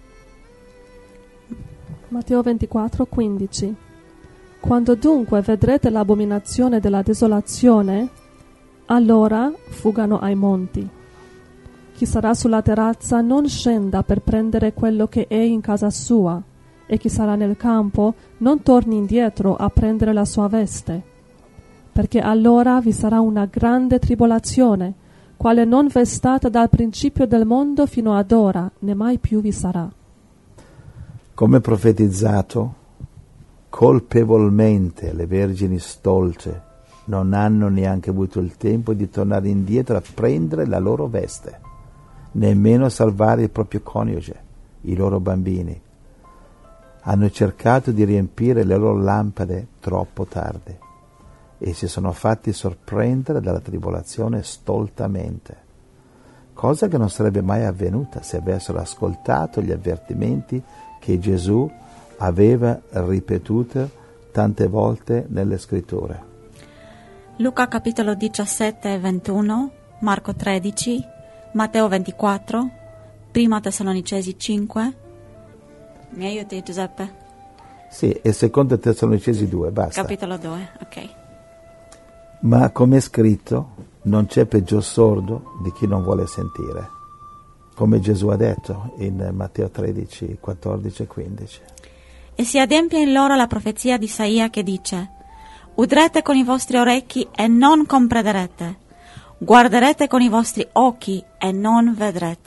Matteo 24, 15. Quando dunque vedrete l'abominazione della desolazione, allora fugano ai monti. Chi sarà sulla terrazza non scenda per prendere quello che è in casa sua, e chi sarà nel campo non torni indietro a prendere la sua veste, perché allora vi sarà una grande tribolazione, quale non v'è stata dal principio del mondo fino ad ora, né mai più vi sarà. Come profetizzato, colpevolmente le vergini stolte non hanno neanche avuto il tempo di tornare indietro a prendere la loro veste, nemmeno salvare il proprio coniuge, i loro bambini. Hanno cercato di riempire le loro lampade troppo tardi e si sono fatti sorprendere dalla tribolazione stoltamente, cosa che non sarebbe mai avvenuta se avessero ascoltato gli avvertimenti che Gesù aveva ripetuto tante volte nelle scritture. Luca capitolo 17 e 21, Marco 13, Matteo 24, Prima Tessalonicesi 5. Mi aiuti Giuseppe? Sì, e secondo Tessalonicesi 2, basta. Capitolo 2, ok. Ma come è scritto, non c'è peggior sordo di chi non vuole sentire, come Gesù ha detto in Matteo 13, 14 e 15. E si adempie in loro la profezia di Isaia che dice: udrete con i vostri orecchi e non comprenderete, guarderete con i vostri occhi e non vedrete.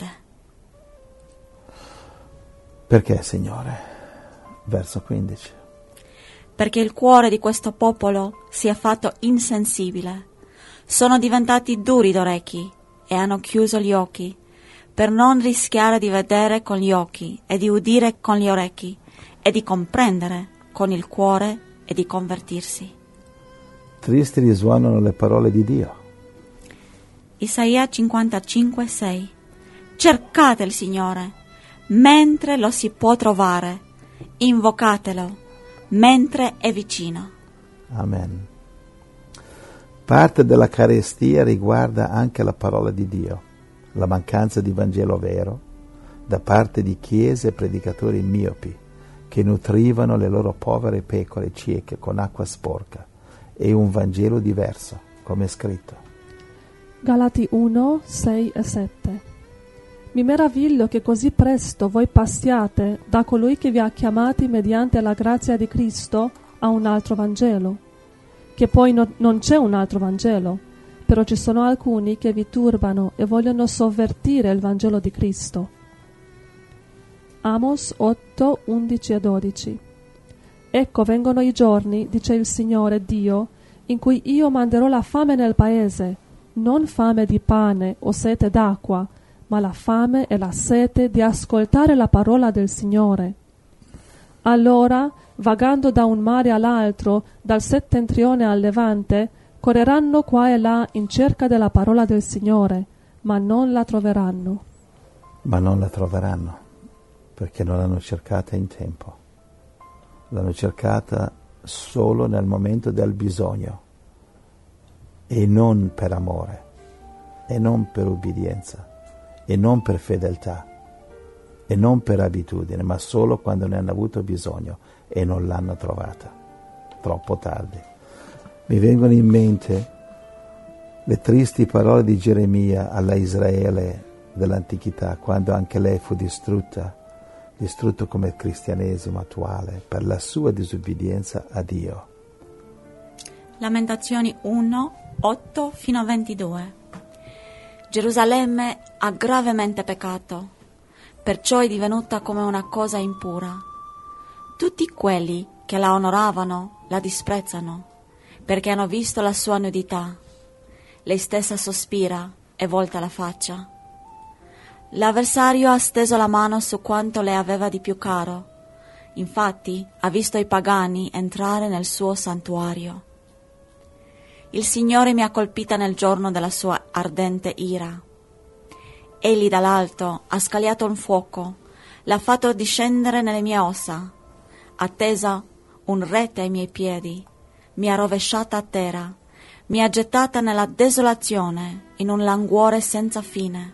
Perché, Signore? Verso 15. perché il cuore di questo popolo si è fatto insensibile. Sono diventati duri d'orecchi e hanno chiuso gli occhi, per non rischiare di vedere con gli occhi e di udire con gli orecchi e di comprendere con il cuore e di convertirsi. Tristi risuonano le parole di Dio. Isaia 55,6. Cercate il Signore mentre lo si può trovare, invocatelo mentre è vicino. Amen. Parte della carestia riguarda anche la parola di Dio, la mancanza di Vangelo vero da parte di chiese e predicatori miopi che nutrivano le loro povere pecore cieche con acqua sporca e un Vangelo diverso, come è scritto. Galati 1, 6 e 7. Mi meraviglio che così presto voi passiate da colui che vi ha chiamati mediante la grazia di Cristo a un altro Vangelo, che poi non c'è un altro Vangelo, però ci sono alcuni che vi turbano e vogliono sovvertire il Vangelo di Cristo. Amos 8, 11 e 12. Ecco vengono i giorni, dice il Signore Dio, in cui io manderò la fame nel paese, non fame di pane o sete d'acqua, ma la fame e la sete di ascoltare la parola del Signore. Allora, vagando da un mare all'altro, dal settentrione al levante, correranno qua e là in cerca della parola del Signore, ma non la troveranno. Ma non la troveranno, perché non l'hanno cercata in tempo. L'hanno cercata solo nel momento del bisogno, e non per amore, e non per ubbidienza, e non per fedeltà, e non per abitudine, ma solo quando ne hanno avuto bisogno e non l'hanno trovata. Troppo tardi. Mi vengono in mente le tristi parole di Geremia alla Israele dell'antichità, quando anche lei fu distrutto come il cristianesimo attuale per la sua disubbidienza a Dio. Lamentazioni 1, 8 fino a 22. Gerusalemme ha gravemente peccato, perciò è divenuta come una cosa impura. Tutti quelli che la onoravano la disprezzano, perché hanno visto la sua nudità. Lei stessa sospira e volta la faccia. L'avversario ha steso la mano su quanto le aveva di più caro. Infatti ha visto i pagani entrare nel suo santuario. Il Signore mi ha colpita nel giorno della sua ardente ira. Egli dall'alto ha scagliato un fuoco, l'ha fatto discendere nelle mie ossa, ha tesa un rete ai miei piedi, mi ha rovesciata a terra, mi ha gettata nella desolazione, in un languore senza fine.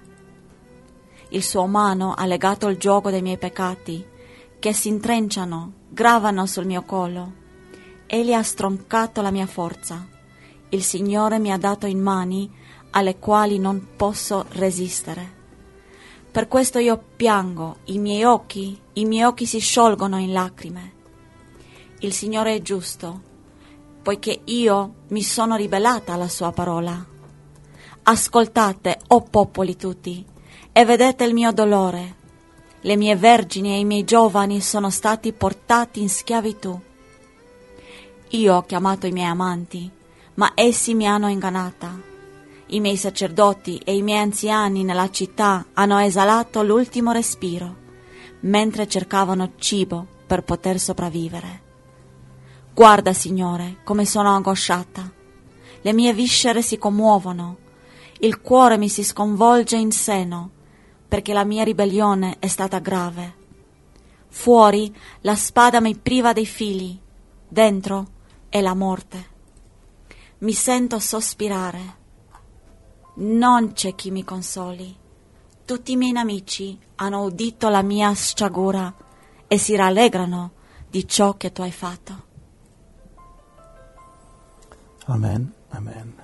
Il suo mano ha legato il giogo dei miei peccati, che si intrecciano, gravano sul mio collo. Egli ha stroncato la mia forza. Il Signore mi ha dato in mani alle quali non posso resistere. Per questo io piango, i miei occhi si sciolgono in lacrime. Il Signore è giusto, poiché io mi sono ribellata alla sua parola. Ascoltate, o popoli tutti, e vedete il mio dolore. Le mie vergini e i miei giovani sono stati portati in schiavitù. Io ho chiamato i miei amanti, ma essi mi hanno ingannata. I miei sacerdoti e i miei anziani nella città hanno esalato l'ultimo respiro, mentre cercavano cibo per poter sopravvivere. Guarda, Signore, come sono angosciata. Le mie viscere si commuovono, il cuore mi si sconvolge in seno, perché la mia ribellione è stata grave. Fuori la spada mi priva dei figli, dentro è la morte. Mi sento sospirare. Non c'è chi mi consoli. Tutti i miei nemici hanno udito la mia sciagura e si rallegrano di ciò che tu hai fatto. Amen, amen.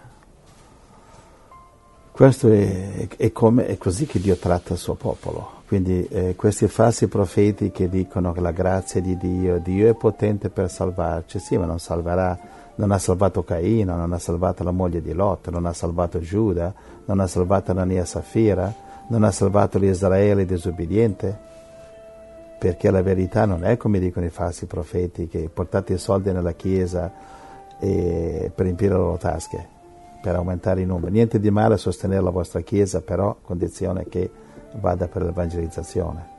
Questo è così che Dio tratta il suo popolo. Quindi questi falsi profeti che dicono che la grazia di Dio è potente per salvarci, sì, ma non salverà. Non ha salvato Caino, non ha salvato la moglie di Lot, non ha salvato Giuda, non ha salvato Anania e Safira, non ha salvato l'Israele disobbediente. perché la verità non è come dicono i falsi profeti, che portate i soldi nella chiesa per riempire le loro tasche, per aumentare i numeri. Niente di male a sostenere la vostra chiesa, però a condizione che vada per l'evangelizzazione.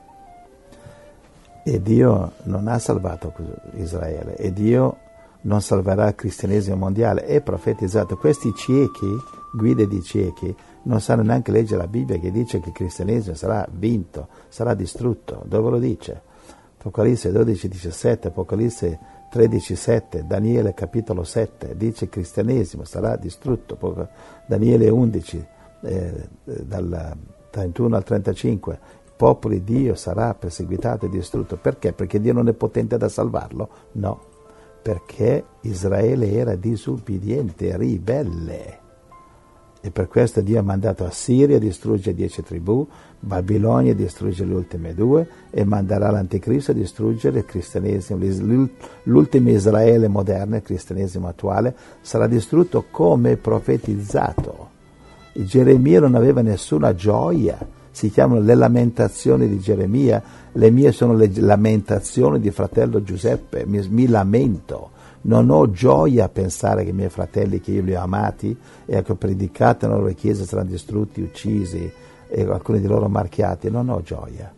E Dio non ha salvato Israele, e Dio non salverà il cristianesimo mondiale. È profetizzato. Questi ciechi, guide di ciechi, non sanno neanche leggere la Bibbia, che dice che il cristianesimo sarà vinto, sarà distrutto. Dove lo dice? Apocalisse 12:17, Apocalisse 13:7, Daniele capitolo 7, dice che il cristianesimo sarà distrutto. Daniele 11, dal 31 al 35, il popolo di Dio sarà perseguitato e distrutto. Perché? Perché Dio non è potente da salvarlo? No, perché Israele era disubbidiente, ribelle. E per questo Dio ha mandato Assiria a distruggere 10 tribù, Babilonia a distruggere le ultime 2, e manderà l'Anticristo a distruggere il cristianesimo. L'ultimo Israele moderno, il cristianesimo attuale, sarà distrutto come profetizzato. E Geremia non aveva nessuna gioia. Si chiamano le lamentazioni di Geremia. Le mie sono le lamentazioni di fratello Giuseppe. Mi lamento. Non ho gioia a pensare che i miei fratelli, che io li ho amati e che ho predicato nelle loro chiese, saranno distrutti, uccisi e alcuni di loro marchiati. Non ho gioia.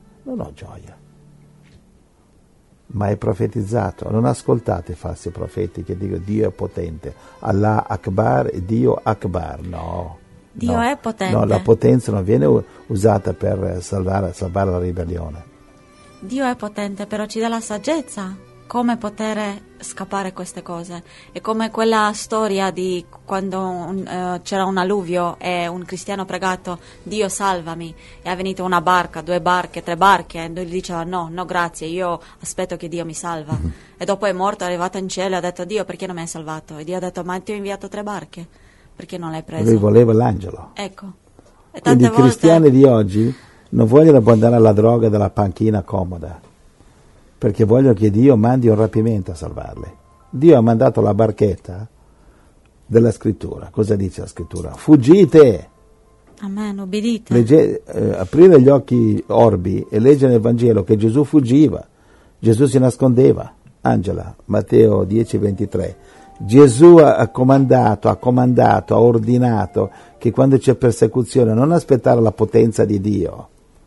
Ma è profetizzato. Non ascoltate i falsi profeti che dicono Dio è potente, Allah Akbar e Dio Akbar. No. Dio è potente. No, la potenza non viene usata per salvare la ribellione. Dio è potente, però ci dà la saggezza come poter scappare queste cose. È come quella storia di quando c'era un alluvio e un cristiano ha pregato Dio salvami, e è venuta una barca, 2 barche, 3 barche, e lui diceva no grazie, io aspetto che Dio mi salva. E dopo è morto, è arrivato in cielo e ha detto Dio perché non mi hai salvato? E Dio ha detto ma ti ho inviato 3 barche, perché non l'hai preso? Lui voleva l'angelo. Ecco. E Quindi i tante cristiani di oggi non vogliono abbandonare la droga della panchina comoda, perché vogliono che Dio mandi un rapimento a salvarli. Dio ha mandato la barchetta della scrittura. Cosa dice la scrittura? Fuggite! Amen, obbedite. Aprire gli occhi orbi e leggere nel Vangelo che Gesù fuggiva, Gesù si nascondeva. Angela, Matteo 10:23. Gesù ha comandato, ha ordinato che quando c'è persecuzione non aspettare la potenza di Dio,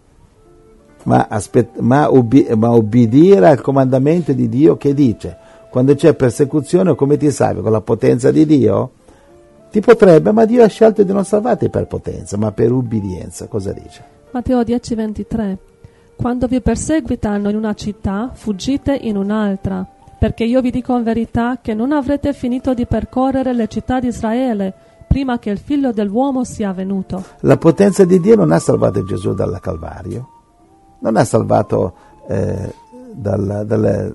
ma obbedire al comandamento di Dio che dice: quando c'è persecuzione come ti salvi? Con la potenza di Dio? Ti potrebbe, ma Dio ha scelto di non salvarti per potenza, ma per ubbidienza. Cosa dice? Matteo 10:23. Quando vi perseguitano in una città, fuggite in un'altra, perché io vi dico in verità che non avrete finito di percorrere le città di Israele prima che il figlio dell'uomo sia venuto. La potenza di Dio non ha salvato Gesù dal Calvario, non ha salvato dalla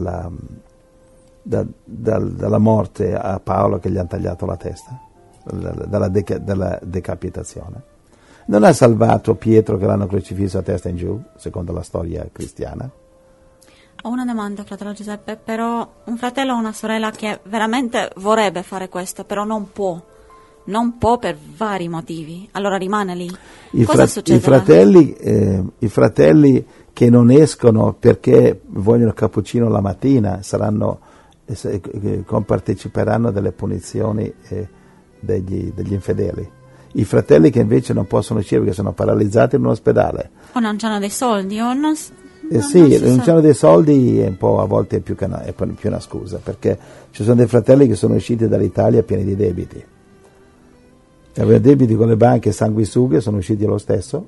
morte a Paolo che gli hanno tagliato la testa, dalla decapitazione. Non ha salvato Pietro che l'hanno crocifisso a testa in giù, secondo la storia cristiana. Ho una domanda, fratello Giuseppe, però un fratello o una sorella che veramente vorrebbe fare questo, però non può per vari motivi, allora rimane lì. Cosa succederà? I fratelli che non escono perché vogliono il cappuccino la mattina comparteciperanno delle punizioni degli infedeli. I fratelli che invece non possono uscire perché sono paralizzati in un ospedale. O non hanno dei soldi, o non... non c'hanno dei soldi, è un po', a volte è più una scusa, perché ci sono dei fratelli che sono usciti dall'Italia pieni di debiti. Avevano debiti con le banche, sanguisughe, sono usciti lo stesso.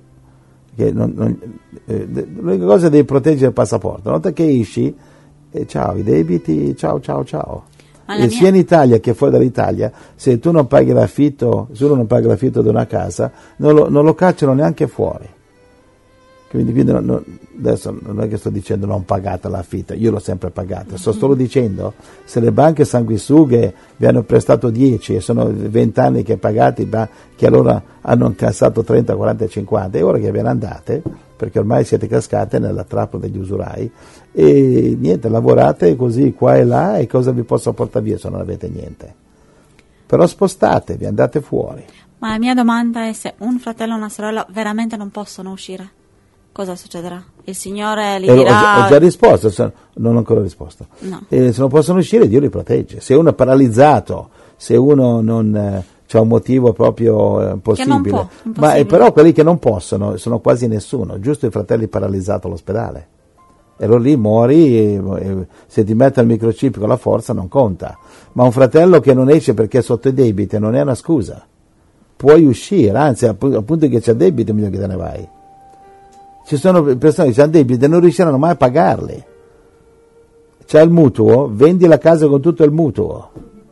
L'unica cosa è devi proteggere il passaporto. Una volta che esci, ciao, i debiti, ciao. E sia in Italia che fuori dall'Italia, se tu non paghi l'affitto, se uno non paga l'affitto di una casa, non lo cacciano neanche fuori. Quindi adesso non è che sto dicendo non pagate l'affitto, io l'ho sempre pagato, sto solo dicendo se le banche sanguisughe vi hanno prestato 10 e sono 20 anni che pagate, che allora hanno incassato 30, 40, 50, è ora che ve ne andate, perché ormai siete cascate nella trappola degli usurai e niente, lavorate così qua e là e cosa vi posso portare via se non avete niente? Però spostatevi, andate fuori. Ma la mia domanda è se un fratello o una sorella veramente non possono uscire cosa succederà? Il Signore gli Ho dirà... già risposto, non ho ancora risposto. No. Se non possono uscire, Dio li protegge. Se uno è paralizzato, se uno non c'ha un motivo proprio impossibile. può, Ma impossibile. però quelli che non possono sono quasi nessuno, giusto i fratelli paralizzati all'ospedale. E lo lì muori, e se ti mette il microchip con la forza non conta. Ma un fratello che non esce perché è sotto i debiti non è una scusa. Puoi uscire, anzi appunto che c'è debiti meglio che te ne vai. Ci sono persone che hanno debiti e non riusciranno mai a pagarli. C'è il mutuo, vendi la casa con tutto il mutuo.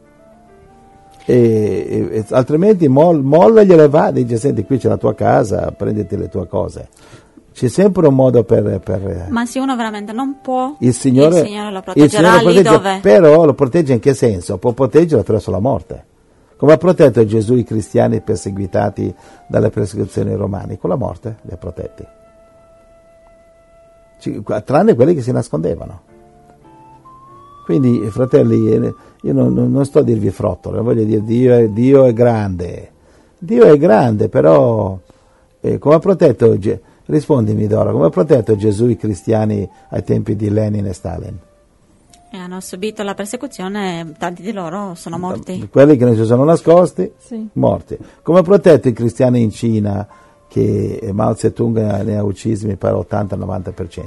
E altrimenti mollagliele, va, dice senti qui c'è la tua casa, prenditi le tue cose. C'è sempre un modo per Ma se uno veramente non può, il Signore lo proteggerà lì dove... Però lo protegge in che senso? Può proteggerlo attraverso la morte. Come ha protetto Gesù i cristiani perseguitati dalle persecuzioni romane? Con la morte li ha protetti. Tranne quelli che si nascondevano. Quindi, fratelli, io non sto a dirvi frottole, voglio dire Dio è grande. Dio è grande, però come ha protetto, rispondimi Dora, come ha protetto Gesù i cristiani ai tempi di Lenin e Stalin? hanno subito la persecuzione e tanti di loro sono morti. Quelli che non si sono nascosti, Sì. morti. Come ha protetto i cristiani in Cina, che Mao Zedong ne ha uccisi, mi pare, 80-90%?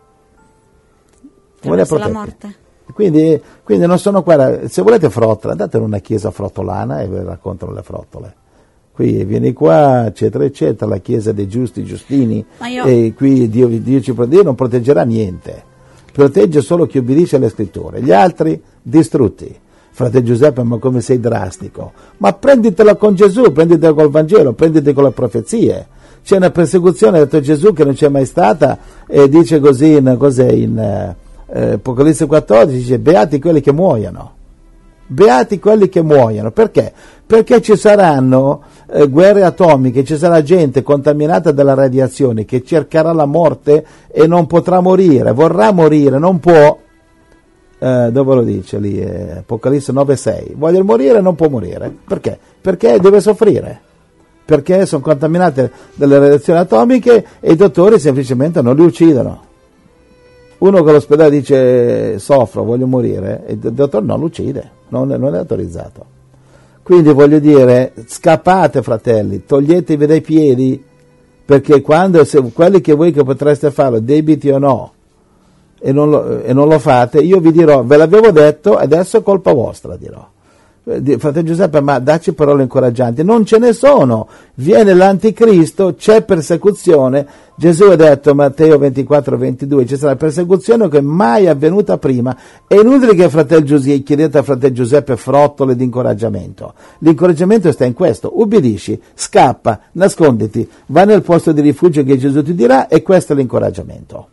Come li ha Attraverso la protetti? morte. Quindi non sono qua, se volete frottola, andate in una chiesa frottolana e vi raccontano le frottole. Qui vieni qua, eccetera, eccetera, la chiesa dei giusti, giustini, e qui Dio non proteggerà niente, protegge solo chi obbedisce alle scritture, gli altri distrutti. Frate Giuseppe, ma come sei drastico? Ma prenditela con Gesù, prenditela col Vangelo, prenditela con le profezie. C'è una persecuzione, ha detto Gesù, che non c'è mai stata, e dice così in Apocalisse 14, dice beati quelli che muoiono. Beati quelli che muoiono. Perché? Perché ci saranno guerre atomiche, ci sarà gente contaminata dalla radiazione che cercherà la morte e non potrà morire, vorrà morire, non può. Dove lo dice lì? Apocalisse 9,6. Voglio morire e non può morire. Perché? Perché deve soffrire. Perché sono contaminate dalle radiazioni atomiche e i dottori semplicemente non li uccidono. Uno che all'ospedale dice soffro, voglio morire, e il dottore non lo uccide, non è autorizzato. Quindi voglio dire, scappate fratelli, toglietevi dai piedi, perché quando quelli che voi che potreste farlo, debiti o no, e non lo fate, io vi dirò, ve l'avevo detto, adesso è colpa vostra, dirò. Frate Giuseppe, ma dacci parole incoraggianti. Non ce ne sono, viene l'anticristo, c'è persecuzione. Gesù ha detto, Matteo 24-22, ci sarà persecuzione che mai è avvenuta prima. È inutile che chiedete a fratello Giuseppe frottole di incoraggiamento. L'incoraggiamento sta in questo: ubbidisci, scappa, nasconditi, va nel posto di rifugio che Gesù ti dirà, e questo è l'incoraggiamento.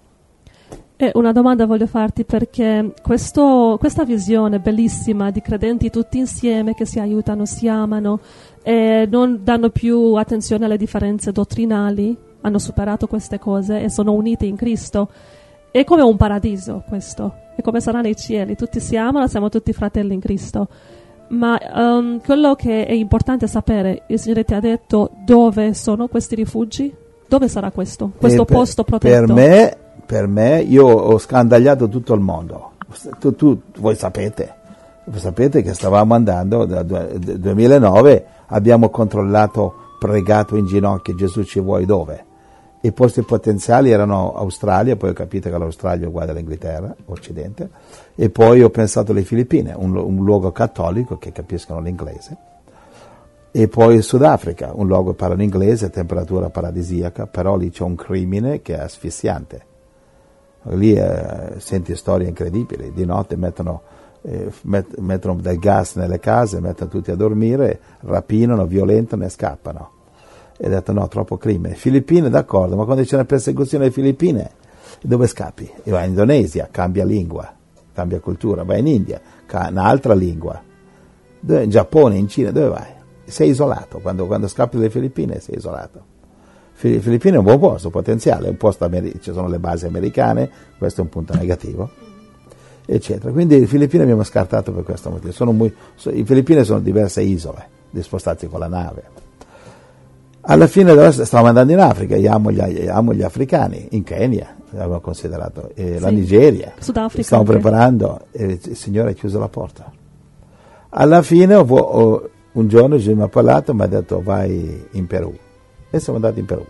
E una domanda voglio farti, perché questa visione bellissima di credenti tutti insieme che si aiutano, si amano e non danno più attenzione alle differenze dottrinali, hanno superato queste cose e sono uniti in Cristo. È come un paradiso questo, è come sarà nei cieli, tutti si amano, siamo tutti fratelli in Cristo. Ma quello che è importante sapere, il Signore ti ha detto dove sono questi rifugi? Dove sarà questo posto protetto? Per me, io ho scandagliato tutto il mondo. Voi sapete che stavamo andando dal 2009, abbiamo controllato, pregato in ginocchio, Gesù ci vuoi dove? I posti potenziali erano Australia, poi ho capito che l'Australia è uguale all'Inghilterra, Occidente, e poi ho pensato alle Filippine, un luogo cattolico che capiscono l'inglese, e poi il Sudafrica, un luogo che parlano inglese, temperatura paradisiaca, però lì c'è un crimine che è asfissiante. Lì senti storie incredibili, di notte mettono del gas nelle case, mettono tutti a dormire, rapinano, violentano e scappano. E ho detto no, troppo crimine. Filippine, d'accordo, ma quando c'è una persecuzione alle Filippine, dove scappi? E vai in Indonesia, cambia lingua, cambia cultura, vai in India, un'altra lingua, in Giappone, in Cina, dove vai? Sei isolato, quando scappi dalle Filippine sei isolato. Filippine è un buon posto, potenziale, ci sono le basi americane, questo è un punto negativo, eccetera. Quindi le Filippine abbiamo scartato per questo motivo. I Filippine sono diverse isole, di spostarsi con la nave. Alla fine stavamo andando in Africa, io amo gli africani, in Kenya avevamo considerato, la Nigeria, Sudafrica, stavamo preparando e il Signore ha chiuso la porta. Alla fine un giorno Gesù mi ha parlato e mi ha detto vai in Perù, e siamo andati in Perù.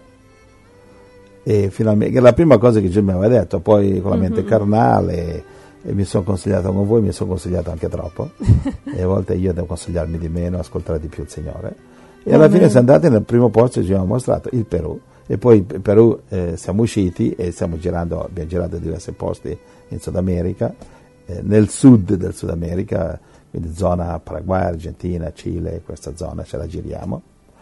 E finalmente, la prima cosa che Gesù mi aveva detto, poi con la mente carnale, e mi sono consigliato con voi, mi sono consigliato anche troppo, e a volte io devo consigliarmi di meno, ascoltare di più il Signore. E alla fine siamo andati nel primo posto che ci abbiamo mostrato, il Perù, e poi in Perù siamo usciti e abbiamo girato diversi posti in Sud America, nel sud del Sud America, quindi zona Paraguay, Argentina, Cile, questa zona ce la giriamo,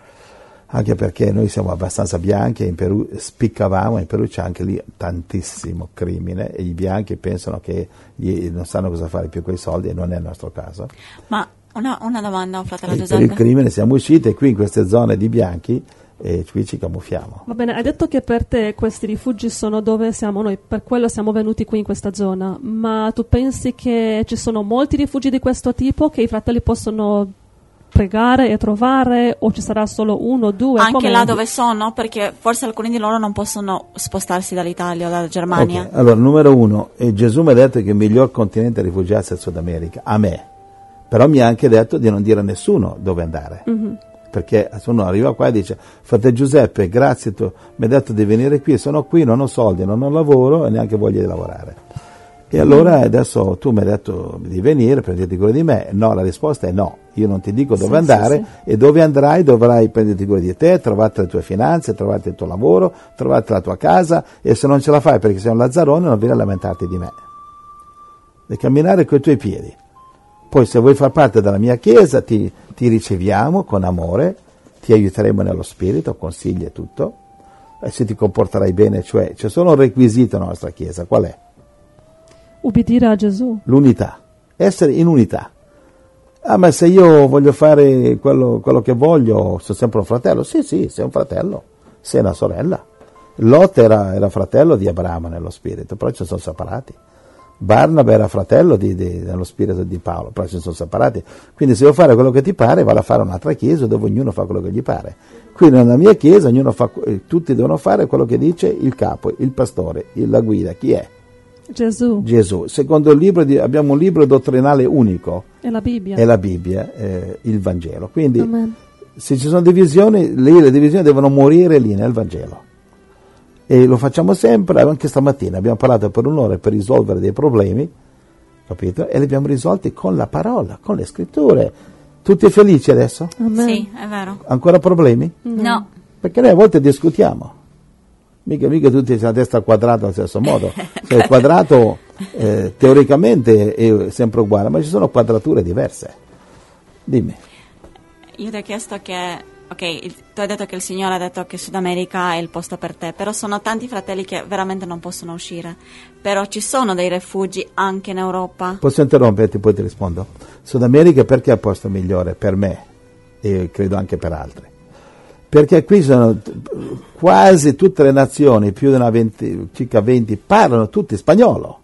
anche perché noi siamo abbastanza bianchi e in Perù spiccavamo, in Perù c'è anche lì tantissimo crimine e i bianchi pensano che non sanno cosa fare più con i soldi, e non è il nostro caso. Ma una domanda, fratello Per Giuseppe. il crimine siamo usciti, e qui in queste zone di bianchi qui ci camuffiamo. Va bene, hai detto che per te questi rifugi sono dove siamo noi, per quello siamo venuti qui in questa zona, ma tu pensi che ci sono molti rifugi di questo tipo che i fratelli possono pregare e trovare, o ci sarà solo uno o due? Anche Come? là dove sono, perché forse alcuni di loro non possono spostarsi dall'Italia o dalla Germania. Okay. Allora, numero uno, Gesù mi ha detto che il miglior continente da rifugiarsi è il Sud America, a me, però mi ha anche detto di non dire a nessuno dove andare. Perché se uno arriva qua e dice frate Giuseppe, grazie, tu mi hai detto di venire qui, sono qui, non ho soldi, non ho lavoro e neanche voglia di lavorare. E allora adesso tu mi hai detto di venire, prenditi cura di me. No, la risposta è no, io non ti dico dove andare, e dove andrai dovrai prenderti cura di te, trovarti le tue finanze, trovarti il tuo lavoro, trovarti la tua casa, e se non ce la fai perché sei un lazzarone non vieni a lamentarti di me. Devi camminare coi tuoi piedi. Poi se vuoi far parte della mia chiesa ti riceviamo con amore, ti aiuteremo nello spirito, consigli e tutto, e se ti comporterai bene, cioè c'è solo un requisito nella nostra chiesa, qual è? Ubbidire a Gesù. L'unità, essere in unità. Ah, ma se io voglio fare quello che voglio, sono sempre un fratello? Sì, sei un fratello, sei una sorella. Lot era fratello di Abramo nello spirito, però ci sono separati. Barnaba era fratello nello spirito di Paolo, però si sono separati. Quindi se vuoi fare quello che ti pare, vado a fare un'altra chiesa dove ognuno fa quello che gli pare. Qui nella mia chiesa tutti devono fare quello che dice il capo, il pastore, la guida. Chi è? Gesù. Secondo il libro abbiamo un libro dottrinale unico. È la Bibbia. È la Bibbia, il Vangelo. Quindi se ci sono divisioni, le divisioni devono morire lì nel Vangelo. E lo facciamo sempre, anche stamattina abbiamo parlato per un'ora per risolvere dei problemi, capito? E li abbiamo risolti con la parola, con le scritture. Tutti felici adesso? Amen. Sì, è vero. Ancora problemi? No. Perché noi a volte discutiamo. Mica tutti hanno la testa quadrata allo stesso modo. Cioè, il quadrato teoricamente è sempre uguale, ma ci sono quadrature diverse. Dimmi. Io ti ho chiesto che, ok, tu hai detto che il Signore ha detto che Sud America è il posto per te, però sono tanti fratelli che veramente non possono uscire. Però ci sono dei rifugi anche in Europa. Posso interromperti, poi ti rispondo. Sud America perché è il posto migliore per me e credo anche per altri? Perché qui sono quasi tutte le nazioni, più di circa 20, parlano tutti spagnolo.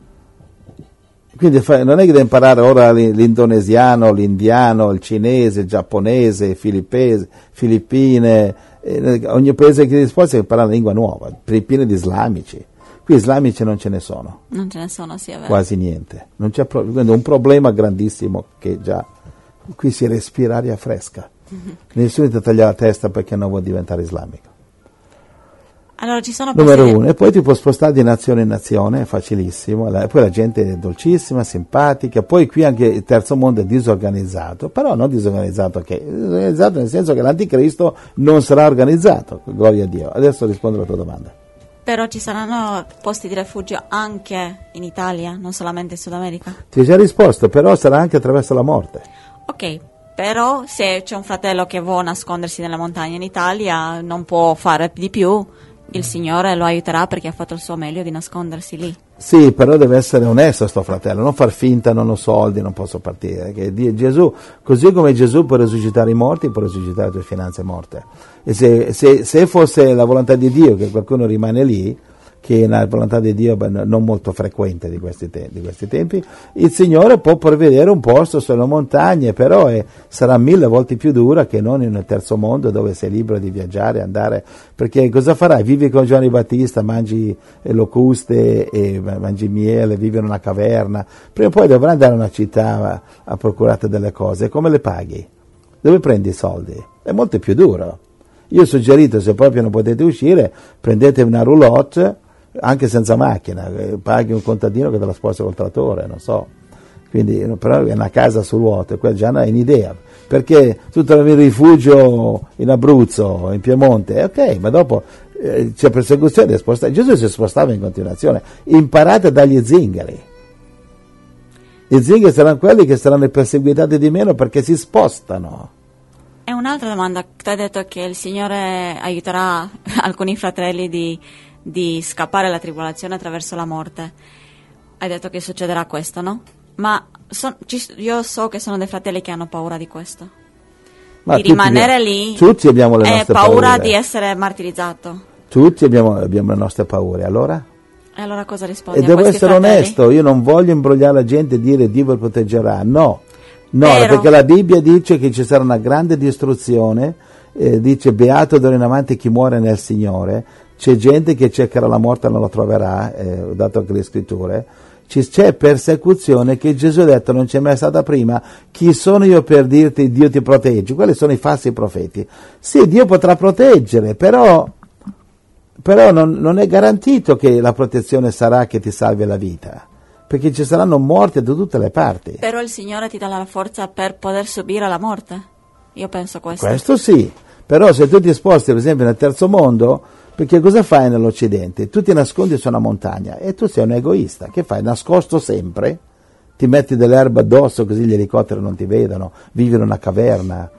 Quindi non è che devi imparare ora l'indonesiano, l'indiano, il cinese, il giapponese, il filippine, ogni paese che disposta impara una lingua nuova, pieno di islamici. Qui islamici non ce ne sono. Non ce ne sono, sì, è vero. Quasi niente. Non c'è quindi un problema grandissimo che già qui si respira aria fresca. Nessuno ti taglia la testa perché non vuoi diventare islamico. Allora ci sono Numero uno, e poi ti puoi spostare di nazione in nazione, è facilissimo, poi la gente è dolcissima, simpatica, poi qui anche il terzo mondo è disorganizzato, però non disorganizzato nel senso che l'anticristo non sarà organizzato, gloria a Dio. Adesso rispondo alla tua domanda. Però ci saranno posti di rifugio anche in Italia, non solamente in Sud America? Ti ho già risposto, però sarà anche attraverso la morte. Ok, però se c'è un fratello che vuole nascondersi nella montagna in Italia, non può fare di più, il Signore lo aiuterà perché ha fatto il suo meglio di nascondersi lì. Sì, però deve essere onesto sto fratello, non far finta, non ho soldi, non posso partire. Che Gesù, così come Gesù può risuscitare i morti, può risuscitare le tue finanze morte. E se fosse la volontà di Dio che qualcuno rimane lì, che è una volontà di Dio non molto frequente di questi tempi, il Signore può prevedere un posto sulle montagne, però sarà 1000 volte più dura che non in un terzo mondo dove sei libero di viaggiare, andare, perché cosa farai? Vivi con Giovanni Battista, mangi locuste e mangi miele, vivi in una caverna, prima o poi dovrai andare a una città a procurarti delle cose, come le paghi? Dove prendi i soldi? È molto più duro. Io ho suggerito, se proprio non potete uscire, prendete una roulotte, anche senza macchina, paghi un contadino che te la sposta col trattore, non so. Quindi, però è una casa su ruote, quella già è un'idea. Perché tu trovi il rifugio in Abruzzo, in Piemonte, ok, ma dopo c'è persecuzione di spostare. Gesù si spostava in continuazione. Imparate dagli zingari. Gli zingari saranno quelli che saranno perseguitati di meno perché si spostano. E un'altra domanda, tu hai detto che il Signore aiuterà alcuni fratelli di scappare alla tribolazione attraverso la morte. Hai detto che succederà questo, no? Ma io so che sono dei fratelli che hanno paura di questo. Ma di rimanere lì. Tutti abbiamo le nostre paura paure. Di essere martirizzato. Tutti abbiamo le nostre paure, allora? E allora cosa rispondi E a devo questi essere fratelli? onesto, io non voglio imbrogliare la gente e dire Dio vi proteggerà, no. No, Però, perché la Bibbia dice che ci sarà una grande distruzione, dice beato d'ora in avanti chi muore nel Signore, c'è gente che cercherà la morte e non la troverà, dato anche le scritture, c'è persecuzione che Gesù ha detto non c'è mai stata prima, chi sono io per dirti Dio ti protegge? Quelli sono i falsi profeti. Sì, Dio potrà proteggere, però non è garantito che la protezione sarà che ti salvi la vita. Perché ci saranno morti da tutte le parti. Però il Signore ti dà la forza per poter subire la morte. Io penso questo. Questo sì, però se tu ti sposti per esempio nel terzo mondo, perché cosa fai nell'Occidente? Tu ti nascondi su una montagna e tu sei un egoista. Che fai? Nascosto sempre? Ti metti dell'erba addosso così gli elicotteri non ti vedono, vivi in una caverna.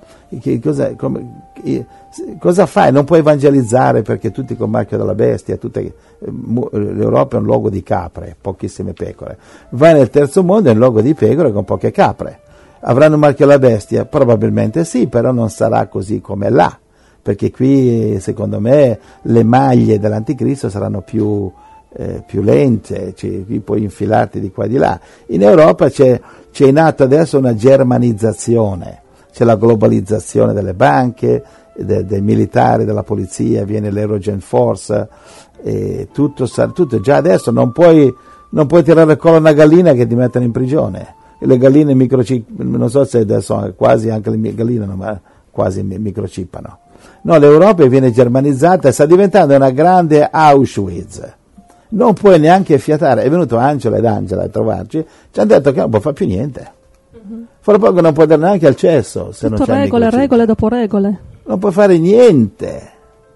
Cosa fai? Non puoi evangelizzare perché tutti con marchio della bestia, l'Europa è un luogo di capre, pochissime pecore. Vai nel terzo mondo è un luogo di pecore con poche capre. Avranno un marchio della bestia? Probabilmente sì, però non sarà così come là, perché qui secondo me le maglie dell'anticristo saranno più lente, qui puoi infilarti di qua e di là. In Europa c'è in atto adesso una germanizzazione. C'è la globalizzazione delle banche, dei militari, della polizia, viene l'Eurogen Force, e tutto già adesso non puoi tirare il collo a una gallina che ti mettono in prigione. Le galline non so se adesso quasi anche le galline ma quasi microchippano. No, l'Europa viene germanizzata e sta diventando una grande Auschwitz. Non puoi neanche fiatare. È venuto Angela ed Angela a trovarci, ci hanno detto che non può fare più niente. Fra poco non può dare neanche al cesso se tutto non c'è regole dopo regole. Non puoi fare niente.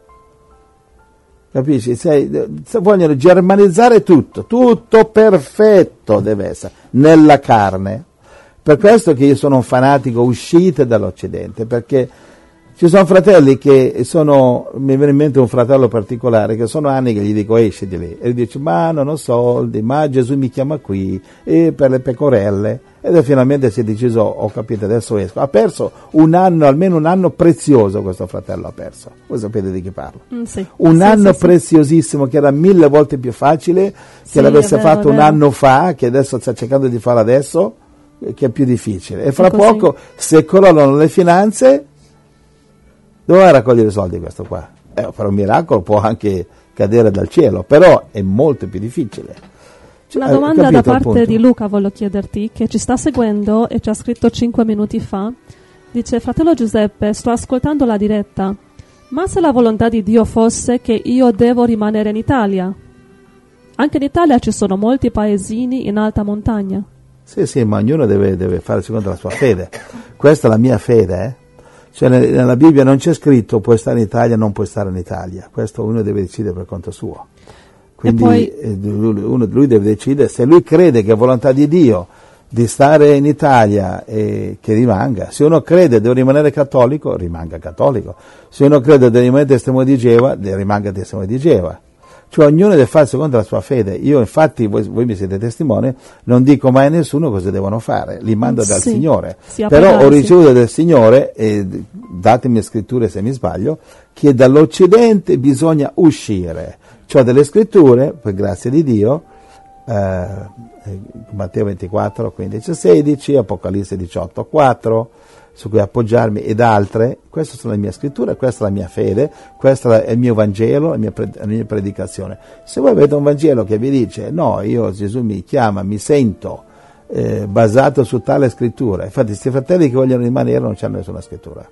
Capisci? Vogliono germanizzare tutto perfetto deve essere, nella carne. Per questo che io sono un fanatico, uscite dall'Occidente, perché ci sono fratelli mi viene in mente un fratello particolare che sono anni che gli dico esci di lì, e gli dice ma non ho soldi, ma Gesù mi chiama qui, e per le pecorelle, ed finalmente si è deciso, ho capito, adesso esco. Ha perso almeno un anno prezioso questo fratello ha perso. Voi sapete di chi parlo? Sì. Anno preziosissimo che era 1000 volte più facile che l'avesse fatto un anno fa, che adesso sta cercando di fare adesso, che è più difficile. E fra poco, se crollano le finanze, dove va a raccogliere i soldi questo qua? Per un miracolo può anche cadere dal cielo, però è molto più difficile. Una domanda da parte di Luca voglio chiederti, che ci sta seguendo e ci ha scritto 5 minuti fa. Dice: fratello Giuseppe, sto ascoltando la diretta, ma se la volontà di Dio fosse che io devo rimanere in Italia? Anche in Italia ci sono molti paesini in alta montagna. Sì, ma ognuno deve fare secondo la sua fede. Questa è la mia fede, Cioè nella Bibbia non c'è scritto puoi stare in Italia, non puoi stare in Italia. Questo uno deve decidere per conto suo. Quindi lui deve decidere se lui crede che è volontà di Dio di stare in Italia e che rimanga. Se uno crede deve rimanere cattolico, rimanga cattolico. Se uno crede deve rimanere testimone di Geova, rimanga testimone di Geova. Cioè ognuno deve fare secondo la sua fede. Io infatti, voi mi siete testimone, non dico mai a nessuno cosa devono fare, li mando dal Signore. Però ho ricevuto dal Signore, e datemi scritture se mi sbaglio, che dall'Occidente bisogna uscire. C'ho delle scritture, per grazia di Dio, Matteo 24, 15, 16, Apocalisse 18, 4, su cui appoggiarmi, ed altre. Queste sono le mie scritture, questa è la mia fede, questo è il mio Vangelo, la mia predicazione. Se voi avete un Vangelo che vi dice no, Gesù mi chiama, mi sento basato su tale scrittura, infatti questi fratelli che vogliono rimanere non c'hanno nessuna scrittura.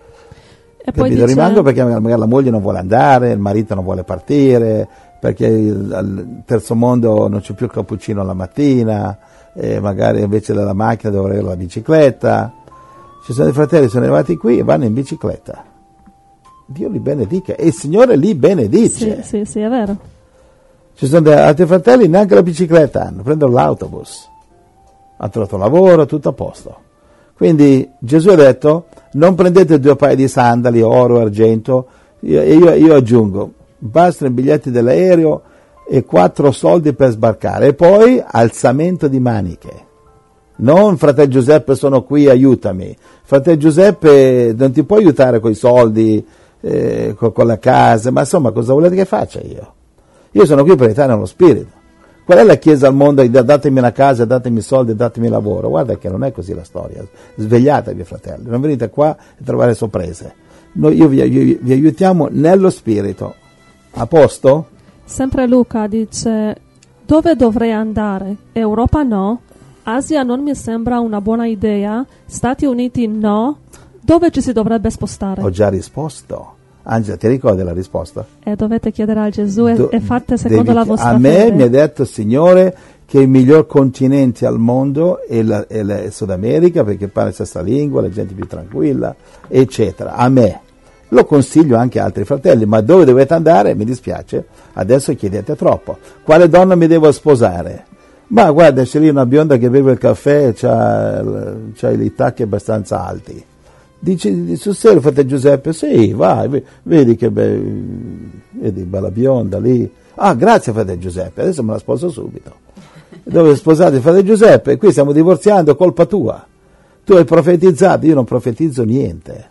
E poi Rimango perché magari la moglie non vuole andare, il marito non vuole partire, perché al terzo mondo non c'è più il cappuccino la mattina, magari invece della macchina devo avere la bicicletta. Ci sono dei fratelli che sono arrivati qui e vanno in bicicletta. Dio li benedica e il Signore li benedice. Sì, è vero. Ci sono altri fratelli neanche la bicicletta hanno, prendono l'autobus. Hanno trovato lavoro, tutto a posto. Quindi Gesù ha detto: non prendete 2 paia di sandali, oro, argento, io aggiungo, bastano i biglietti dell'aereo e 4 soldi per sbarcare, e poi alzamento di maniche. Non fratello Giuseppe sono qui, aiutami. Fratello Giuseppe non ti può aiutare con i soldi, con la casa, ma insomma cosa volete che faccia io? Io sono qui per aiutare nello spirito. Qual è la chiesa al mondo? Datemi una casa, datemi soldi, datemi lavoro. Guarda che non è così la storia. Svegliatevi, fratelli, non venite qua a trovare sorprese. Noi vi aiutiamo nello spirito. A posto? Sempre Luca dice: dove dovrei andare? Europa no, Asia non mi sembra una buona idea, Stati Uniti no, dove ci si dovrebbe spostare? Ho già risposto. Angela, ti ricordi la risposta? Dovete chiedere a Gesù e fate secondo la vostra fede. A me fede. mi ha detto il Signore che il miglior continente al mondo è il Sud America, perché parla la stessa lingua, la gente è più tranquilla, eccetera. A me. Lo consiglio anche a altri fratelli, ma dove dovete andare? Mi dispiace, adesso chiedete troppo. Quale donna mi devo sposare? Ma guarda, c'è lì una bionda che beve il caffè e c'ha i tacchi abbastanza alti. Dice sul serio, fratello Giuseppe? Sì, vai, vedi che vedi bella bionda lì. Ah, grazie fratello Giuseppe, adesso me la sposo subito. Dove sposate fratello Giuseppe? Qui stiamo divorziando, colpa tua. Tu hai profetizzato, io non profetizzo niente.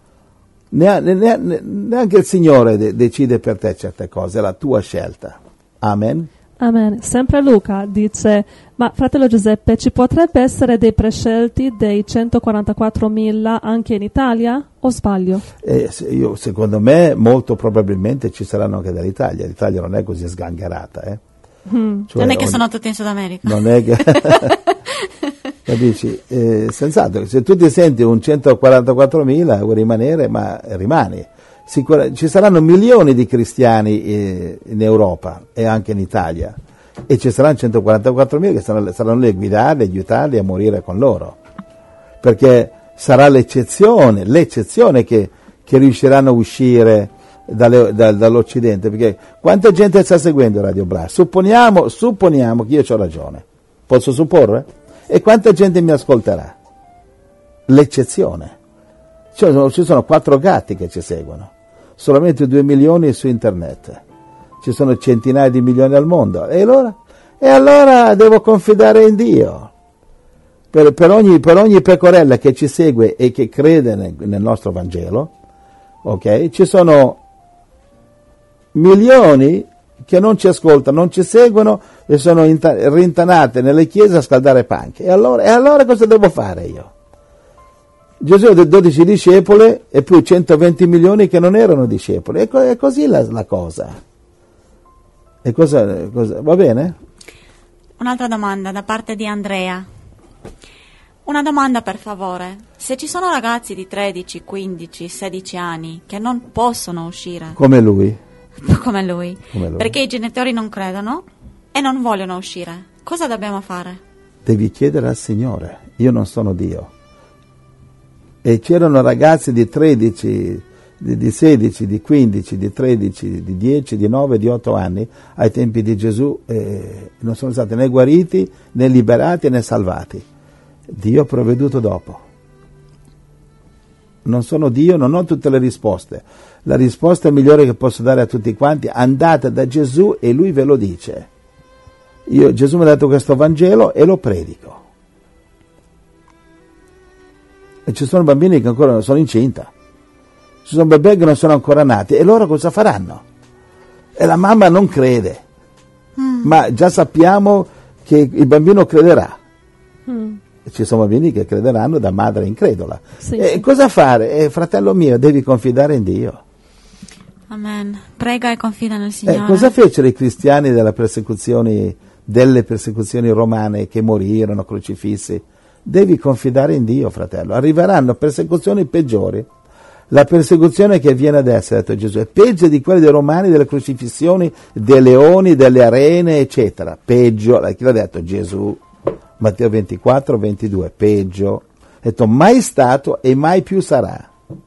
Neanche il Signore decide per te certe cose, è la tua scelta. Amen. Amen. Sempre Luca dice: ma fratello Giuseppe, ci potrebbe essere dei prescelti dei 144.000 anche in Italia o sbaglio? Secondo me molto probabilmente ci saranno anche dall'Italia. L'Italia non è così sgangherata. Cioè, non è che sono tutti in Sud America. Non è che... Capisci? Senz'altro, se tu ti senti un 144.000 vuoi rimanere, ma rimani. Ci saranno milioni di cristiani in Europa e anche in Italia, e ci saranno 144.000 che saranno lì a guidarli, aiutarli a morire con loro, perché sarà l'eccezione che riusciranno a uscire dall'Occidente, perché quanta gente sta seguendo Radio Blast? Supponiamo che io ho ragione, posso supporre? E quanta gente mi ascolterà? L'eccezione. Ci sono 4 gatti che ci seguono, solamente 2 milioni su internet, ci sono centinaia di milioni al mondo, e allora devo confidare in Dio. Per ogni pecorella che ci segue e che crede nel nostro Vangelo, ok? Ci sono milioni che non ci ascoltano, non ci seguono e sono rintanate nelle chiese a scaldare panche. E allora cosa devo fare io? Gesù ha 12 discepoli e più 120 milioni che non erano discepoli. È così la cosa. E cosa va bene? Un'altra domanda da parte di Andrea. Una domanda per favore. Se ci sono ragazzi di 13, 15, 16 anni che non possono uscire come lui, perché i genitori non credono e non vogliono uscire, cosa dobbiamo fare? Devi chiedere al Signore. Io non sono Dio. E c'erano ragazzi di 13, di 16, di 15, di 13, di 10, di 9, di 8 anni ai tempi di Gesù, non sono stati né guariti, né liberati, né salvati. Dio ha provveduto dopo. Non sono Dio, non ho tutte le risposte. La risposta migliore che posso dare a tutti quanti: andate da Gesù e Lui ve lo dice. Gesù mi ha dato questo Vangelo e lo predico. E ci sono bambini che ancora sono incinta, ci sono bebè che non sono ancora nati, e loro cosa faranno? E la mamma non crede, ma già sappiamo che il bambino crederà. Ci sono bambini che crederanno da madre incredula. Sì, E sì. cosa fare? Fratello mio, devi confidare in Dio. Amen. Prega e confida nel Signore. Cosa fecero i cristiani delle persecuzioni romane che morirono crocifissi? Devi confidare in Dio, fratello. Arriveranno persecuzioni peggiori. La persecuzione che viene adesso, ha detto Gesù, è peggio di quelle dei romani, delle crocifissioni, dei leoni, delle arene, eccetera. Peggio, chi l'ha detto? Gesù. Matteo 24, 22, peggio. Ha detto mai stato e mai più sarà.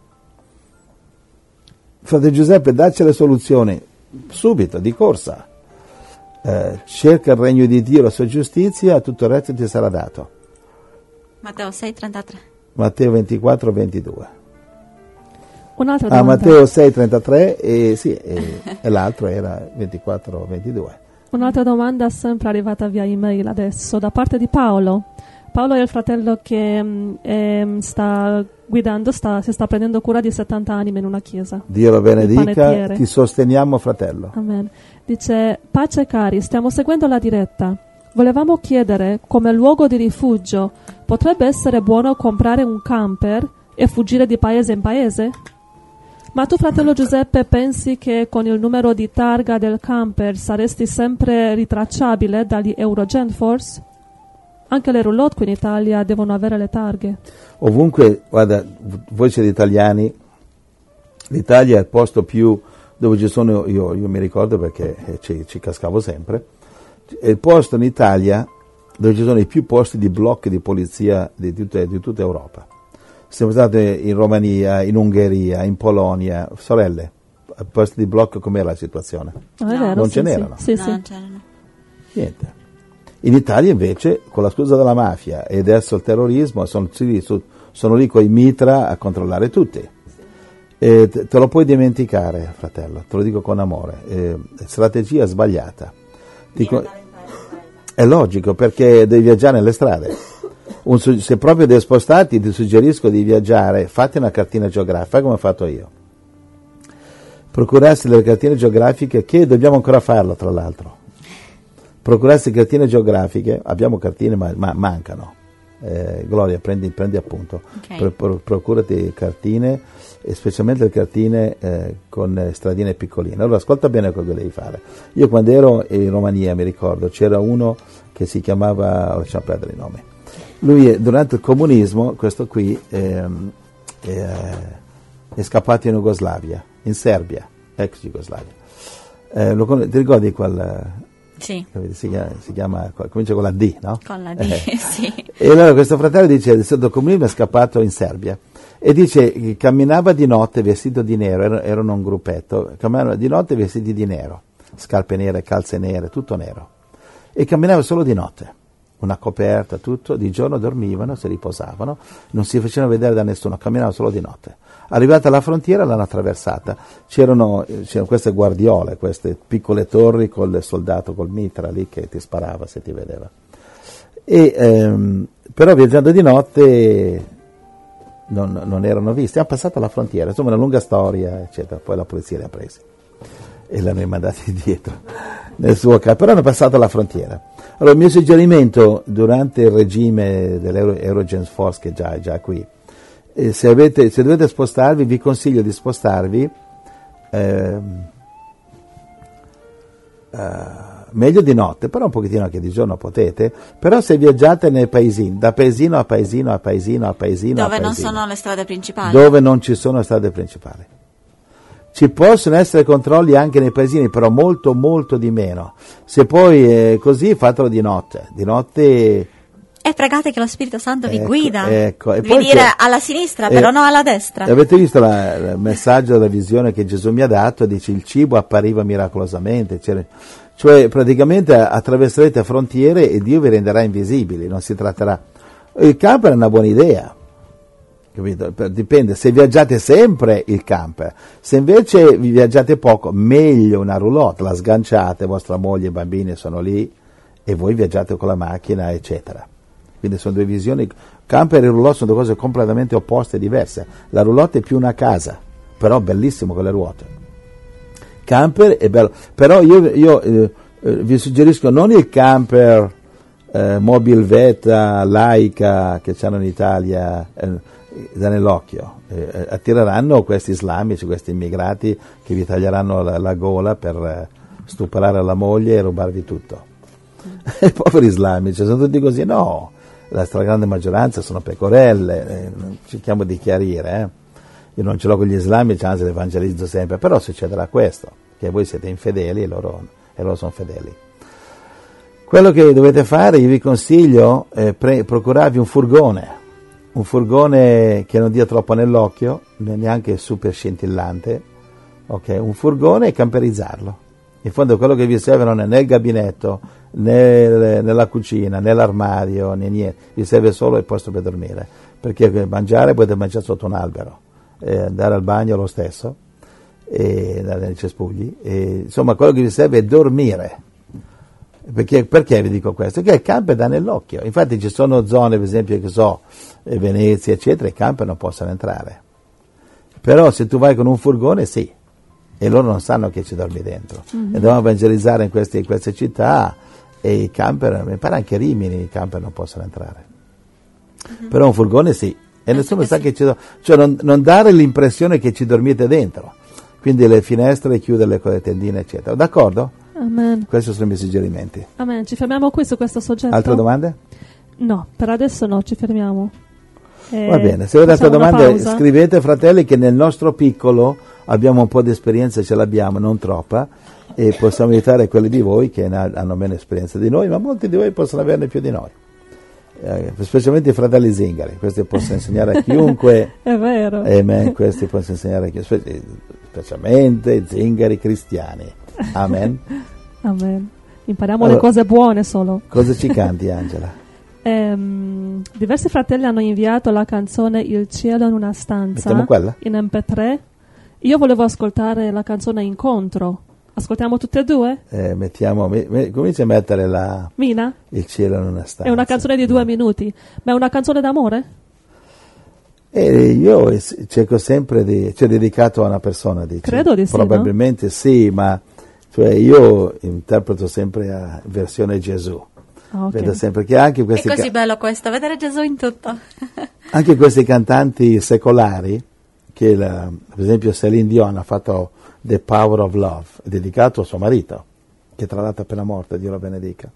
Frate Giuseppe, dacci le soluzioni subito, di corsa. Cerca il regno di Dio e la sua giustizia, tutto il resto ti sarà dato. Matteo 6:33. Matteo 24, 22. Un'altra domanda. Matteo 6, 33 e l'altro era 24, 22. Un'altra domanda sempre arrivata via email adesso da parte di Paolo. Paolo è il fratello che sta guidando, si sta prendendo cura di 70 anime in una chiesa. Dio lo Il benedica, panettiere. ti sosteniamo, fratello. Amen. Dice, pace cari, stiamo seguendo la diretta. Volevamo chiedere come luogo di rifugio potrebbe essere buono comprare un camper e fuggire di paese in paese? Ma tu, fratello Giuseppe, pensi che con il numero di targa del camper saresti sempre ritracciabile dagli Eurogent Force? Anche le roulotte qui in Italia devono avere le targhe. Ovunque, guarda, voi siete italiani, l'Italia è il posto più dove ci sono, io mi ricordo perché ci cascavo sempre, è il posto in Italia dove ci sono i più posti di blocchi di polizia di tutta Europa. Siamo stati in Romania, in Ungheria, in Polonia, sorelle, posti di blocco com'era la situazione? Ah, è vero, Non sì, ce sì. n'erano. Sì, No, sì. non c'erano. Niente. In Italia invece, con la scusa della mafia e adesso il terrorismo, sono lì con i mitra a controllare tutti. E te lo puoi dimenticare, fratello, te lo dico con amore. Strategia sbagliata. È logico, perché devi viaggiare nelle strade. Se proprio devi spostarti, ti suggerisco di viaggiare, fatti una cartina geografica, come ho fatto io. Procurarsi delle cartine geografiche, che dobbiamo ancora farlo, tra l'altro. Procurarsi cartine geografiche, abbiamo cartine ma mancano. Gloria, prendi appunto. Okay. Procurati cartine, e specialmente le cartine con stradine piccoline. Allora ascolta bene cosa devi fare. Io quando ero in Romania, mi ricordo, c'era uno che si chiamava, lasciamo perdere i nomi. Lui durante il comunismo, questo qui, è scappato in Jugoslavia, in Serbia, ex Jugoslavia. Ti ricordi quel... Sì, Si chiama, comincia con la D, no? con la D, sì. E allora questo fratello dice, sotto il comunismo è scappato in Serbia, e dice che camminava di notte vestito di nero, erano un gruppetto, camminavano di notte vestiti di nero, scarpe nere, calze nere, tutto nero, e camminava solo di notte, una coperta, tutto, di giorno dormivano, si riposavano, non si facevano vedere da nessuno, camminavano solo di notte. Arrivata alla frontiera l'hanno attraversata, c'erano queste guardiole, queste piccole torri con il soldato col mitra lì che ti sparava se ti vedeva. Però viaggiando di notte non erano visti, hanno passato la frontiera, insomma una lunga storia, eccetera, poi la polizia li ha presi e li hanno rimandati dietro nel suo capo, però hanno passato la frontiera. Allora il mio suggerimento durante il regime dell'Eurogent Force, che già è già qui, se dovete spostarvi, vi consiglio di spostarvi meglio di notte, però un pochettino anche di giorno potete, però se viaggiate nei paesini, da paesino a paesino a paesino a paesino Dove a non paesino, sono le strade principali. dove non ci sono strade principali. Ci possono essere controlli anche nei paesini, però molto molto di meno. Se poi è così, fatelo di notte. Di notte E pregate che lo Spirito Santo vi Ecco, guida. ecco. E Vi poi dire c'è- alla sinistra, però non alla destra. Avete visto il messaggio della visione che Gesù mi ha dato? Dice il cibo appariva miracolosamente, cioè praticamente attraverserete frontiere e Dio vi renderà invisibili, non si tratterà. Il camper è una buona idea, capito? Dipende, se viaggiate sempre il camper, se invece vi viaggiate poco, meglio una roulotte, la sganciate, vostra moglie e i bambini sono lì e voi viaggiate con la macchina, eccetera. Quindi sono due visioni, camper e roulotte sono due cose completamente opposte e diverse. La roulotte è più una casa, però bellissimo con le ruote. Camper è bello, però io vi suggerisco non il camper Mobilvetta, Laika che c'hanno in Italia da nell'occhio, attireranno questi islamici, questi immigrati che vi taglieranno la gola per stuprare la moglie e rubarvi tutto. I poveri islamici sono tutti così? No, la stragrande maggioranza sono pecorelle, cerchiamo di chiarire. Io non ce l'ho con gli islamici, anzi li evangelizzo sempre, però succederà questo, che voi siete infedeli e loro sono fedeli. Quello che dovete fare, io vi consiglio, procurarvi un furgone che non dia troppo nell'occhio, neanche super scintillante, ok? Un furgone e camperizzarlo. In fondo quello che vi serve non è né il gabinetto, né nella cucina, né l'armadio, né niente, vi serve solo il posto per dormire, perché mangiare potete mangiare sotto un albero, andare al bagno lo stesso, e andare nei cespugli, insomma quello che vi serve è dormire. Perché vi dico questo? Perché il camper dà nell'occhio, infatti ci sono zone, per esempio, che so, Venezia eccetera, i camper non possono entrare, però se tu vai con un furgone sì, e loro non sanno che ci dormi dentro. E dobbiamo evangelizzare in queste città, e i camper, mi pare anche Rimini i camper non possono entrare, però un furgone sì, e nessuno sa che ci cioè non dare l'impressione che ci dormite dentro, quindi le finestre chiuderle con le tendine eccetera, d'accordo? Amen. Questi sono i miei suggerimenti. Amen. Ci fermiamo qui su questo soggetto? Altre domande? No, per adesso no, ci fermiamo. Va bene, se avete altre domande scrivete, fratelli, che nel nostro piccolo abbiamo un po' di esperienza, ce l'abbiamo, non troppa, e possiamo aiutare quelli di voi che hanno meno esperienza di noi, ma molti di voi possono averne più di noi, specialmente i fratelli zingari, questi possono insegnare a chiunque. È vero. Amen, questi possono insegnare a chiunque, specialmente i zingari cristiani. Amen. Amen. Impariamo le cose buone solo. Cosa ci canti, Angela? Diversi fratelli hanno inviato la canzone Il cielo in una stanza. Mettiamo quella? In MP3. Io volevo ascoltare la canzone Incontro. Ascoltiamo tutte e due? Comincia a mettere Mina? Il cielo in una stanza. È una canzone di 2 minuti. Ma è una canzone d'amore? Io cerco sempre dedicato a una persona, dice. Credo di sì. Probabilmente no? Sì, ma io interpreto sempre a versione Gesù. Okay. Vedo sempre che anche questi è così bello questo, vedere Gesù in tutto. Anche questi cantanti secolari, che per esempio Céline Dion ha fatto The Power of Love, dedicato a suo marito, che tra l'altro è appena morto, Dio lo benedica.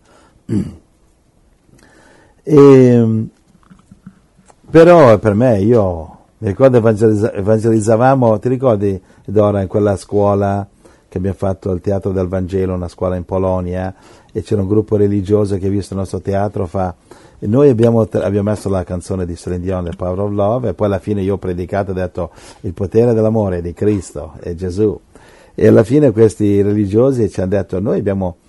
Però per me, io mi ricordo evangelizzavamo, ti ricordi Dora, in quella scuola che abbiamo fatto il Teatro del Vangelo, una scuola in Polonia, e c'era un gruppo religioso che ha visto il nostro teatro, e noi abbiamo messo la canzone di Céline Dion, The Power of Love, e poi alla fine io ho predicato e ho detto il potere dell'amore è di Cristo, è Gesù, e alla fine questi religiosi ci hanno detto noi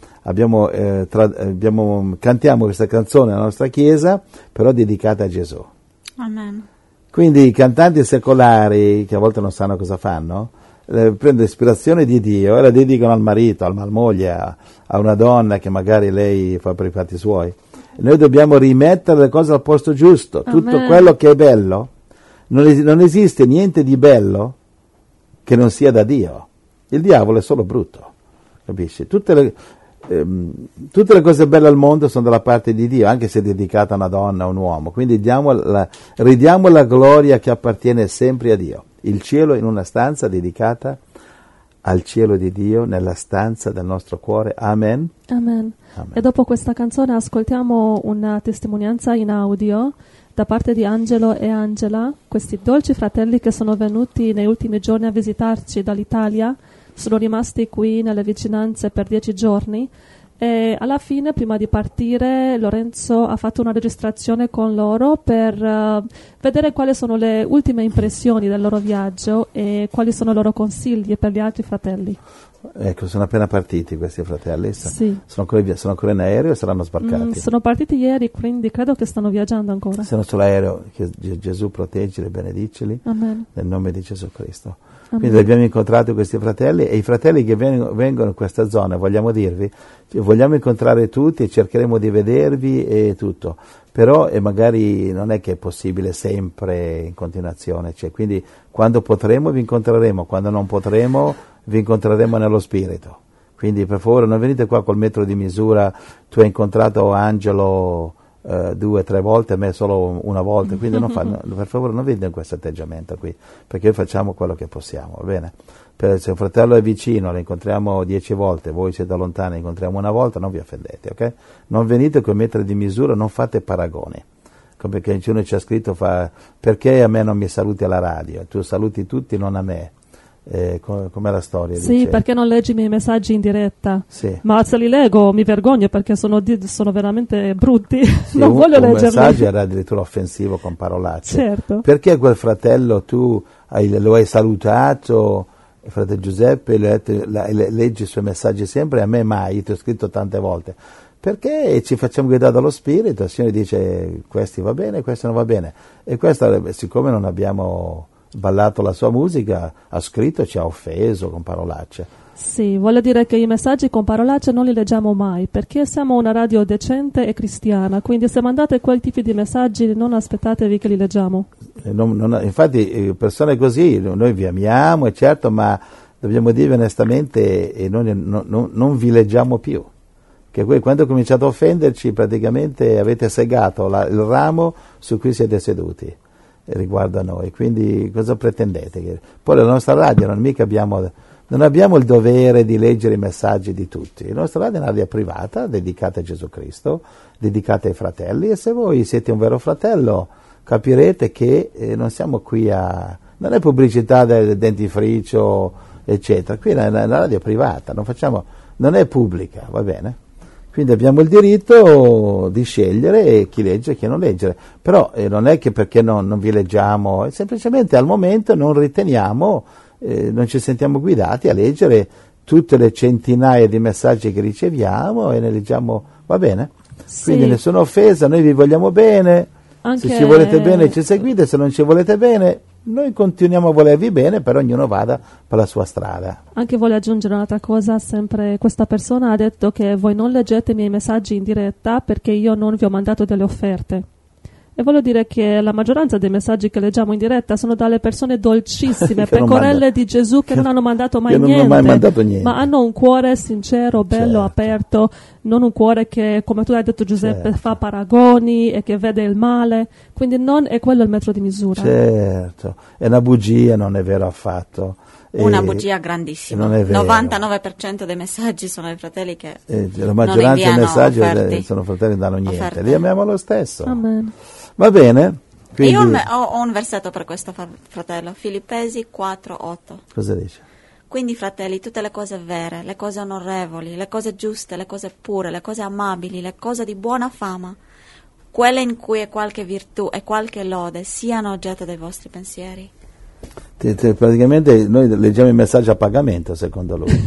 cantiamo questa canzone nella nostra chiesa, però dedicata a Gesù. Amen. Quindi i cantanti secolari, che a volte non sanno cosa fanno, prendono ispirazione di Dio e la dedicano al marito, alla moglie, a una donna che magari lei fa per i fatti suoi. Noi dobbiamo rimettere le cose al posto giusto. Amen. Tutto quello che è bello, non esiste niente di bello che non sia da Dio. Il diavolo è solo brutto, capisci? Tutte le cose belle al mondo sono dalla parte di Dio, anche se è dedicata a una donna o un uomo. Quindi ridiamo la gloria che appartiene sempre a Dio. Il cielo in una stanza dedicata al cielo di Dio, nella stanza del nostro cuore. Amen. Amen. Amen. E dopo questa canzone ascoltiamo una testimonianza in audio da parte di Angelo e Angela, questi dolci fratelli che sono venuti nei ultimi giorni a visitarci dall'Italia, sono rimasti qui nelle vicinanze per 10 giorni e alla fine, prima di partire, Lorenzo ha fatto una registrazione con loro per vedere quali sono le ultime impressioni del loro viaggio e quali sono i loro consigli per gli altri fratelli. Ecco, sono appena partiti questi fratelli. Sì. Sono ancora in aereo o saranno sbarcati? Sono partiti ieri, quindi credo che stanno viaggiando ancora. Sono sull'aereo, che Gesù proteggili e benedicili. Amen. Nel nome di Gesù Cristo. Quindi abbiamo incontrato questi fratelli, e i fratelli che vengono in questa zona, vogliamo dirvi, vogliamo incontrare tutti e cercheremo di vedervi e tutto, però magari non è che è possibile sempre in continuazione, cioè, quindi quando potremo vi incontreremo, quando non potremo vi incontreremo nello spirito. Quindi per favore non venite qua col metro di misura, tu hai incontrato Angelo 2 o 3 volte, me solo una volta, quindi per favore non venite in questo atteggiamento qui, perché noi facciamo quello che possiamo, va bene? Se un fratello è vicino, lo incontriamo 10 volte, voi siete lontani, incontriamo una volta, non vi offendete, ok? Non venite con metri di misura, non fate paragoni, perché uno ci ha scritto, perché a me non mi saluti alla radio, tu saluti tutti, non a me. Com'è la storia? Sì, dice? perché non leggi i miei messaggi in diretta? Sì. Ma se li leggo mi vergogno perché sono veramente brutti. Sì, non voglio leggerli. Un messaggio era addirittura offensivo con parolacce. Certo. Perché quel fratello tu lo hai salutato, fratello Giuseppe, leggi i suoi messaggi sempre, a me mai, ti ho scritto tante volte. Perché ci facciamo guidare dallo Spirito, il Signore dice questi va bene, questo non va bene. E questo, siccome non abbiamo ballato la sua musica, ha scritto e ci ha offeso con parolacce. Sì, vuole dire che i messaggi con parolacce non li leggiamo mai, perché siamo una radio decente e cristiana, quindi se mandate quel tipo di messaggi non aspettatevi che li leggiamo. Infatti persone così noi vi amiamo, è certo, ma dobbiamo dire onestamente non vi leggiamo più, che voi quando cominciate a offenderci praticamente avete segato il ramo su cui siete seduti riguardo a noi, quindi cosa pretendete? Poi la nostra radio non abbiamo il dovere di leggere i messaggi di tutti, la nostra radio è una radio privata dedicata a Gesù Cristo, dedicata ai fratelli, e se voi siete un vero fratello capirete che non siamo qui non è pubblicità del dentifricio eccetera, qui è una radio privata, non è pubblica, va bene? Quindi abbiamo il diritto di scegliere chi legge e chi non leggere, però non è che perché non vi leggiamo, semplicemente al momento non riteniamo, non ci sentiamo guidati a leggere tutte le centinaia di messaggi che riceviamo e ne leggiamo, va bene? Sì. Quindi nessuna offesa, noi vi vogliamo bene, se ci volete bene ci seguite, se non ci volete bene noi continuiamo a volervi bene, però ognuno vada per la sua strada. Anche voglio aggiungere un'altra cosa, sempre questa persona ha detto che voi non leggete i miei messaggi in diretta perché io non vi ho mandato delle offerte. E voglio dire che la maggioranza dei messaggi che leggiamo in diretta sono dalle persone dolcissime, pecorelle di Gesù che non hanno mandato mai niente, ma hanno un cuore sincero, bello, aperto, non un cuore che, come tu hai detto Giuseppe, fa paragoni e che vede il male, quindi non è quello il metro di misura. Certo, è una bugia, non è vero affatto. Una bugia grandissima. Non è vero. 99% dei messaggi sono i fratelli che la maggioranza dei messaggi sono fratelli che non danno niente, li amiamo lo stesso. Amen. Va bene. Quindi, io ho un versetto per questo fratello, Filippesi 4:8. Cosa dice? Quindi fratelli, tutte le cose vere, le cose onorevoli, le cose giuste, le cose pure, le cose amabili, le cose di buona fama, quelle in cui è qualche virtù e qualche lode, siano oggetto dei vostri pensieri. Praticamente noi leggiamo i messaggi a pagamento, secondo lui.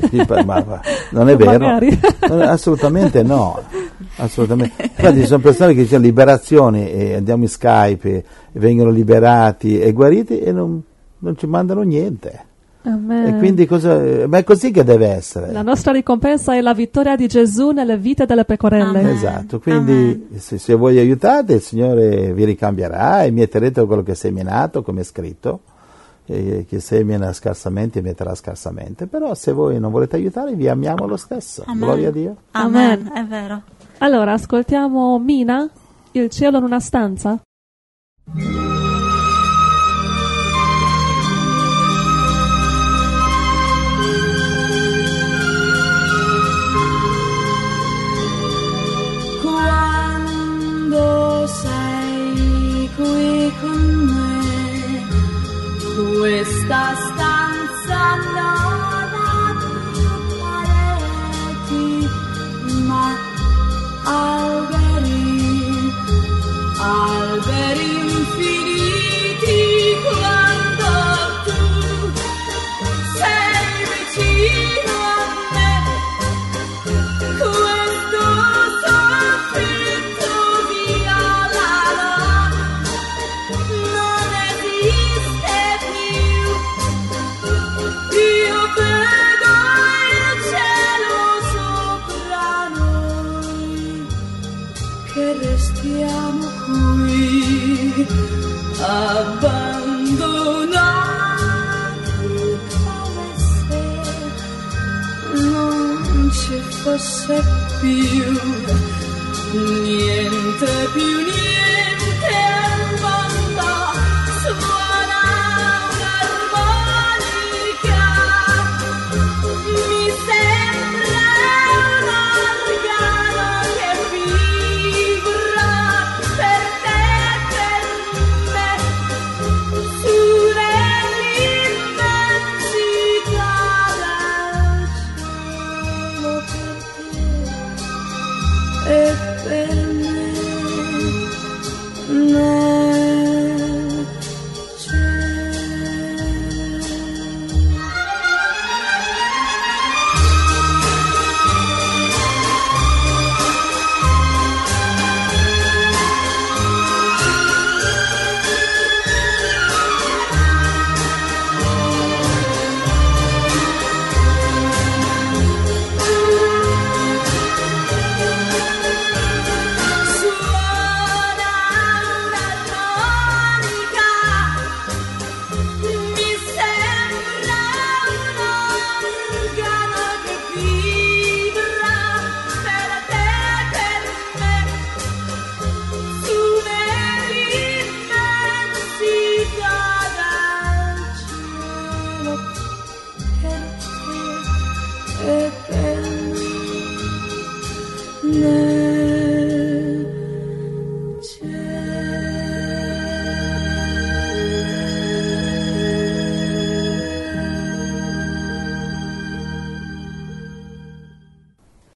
Non è vero? Assolutamente no. Assolutamente. Infatti ci sono persone che dicono liberazioni e andiamo in Skype e vengono liberati e guariti e non ci mandano niente. Amen. E quindi ma è così che deve essere. La nostra ricompensa è la vittoria di Gesù nelle vite delle pecorelle. Amen. Esatto, quindi se voi aiutate il Signore vi ricambierà e mieterete quello che è seminato, come è scritto. Che semina scarsamente mieterà scarsamente, però se voi non volete aiutare vi amiamo lo stesso. Amen. Gloria a Dio. Amen, è vero. Allora ascoltiamo Mina, Il cielo in una stanza. Quando sei qui con me, questa stanza non ha più pareti, ma alberi infiniti. ci fosse più niente al mondo, suona un'armonica, mi sembra un organo che vibra per te e per me, su nell'immensità del cielo per te e per me nel suona un'armonica, mi sembra un organo che vibra per te e per me, su nell'immensità del cielo per te e per me.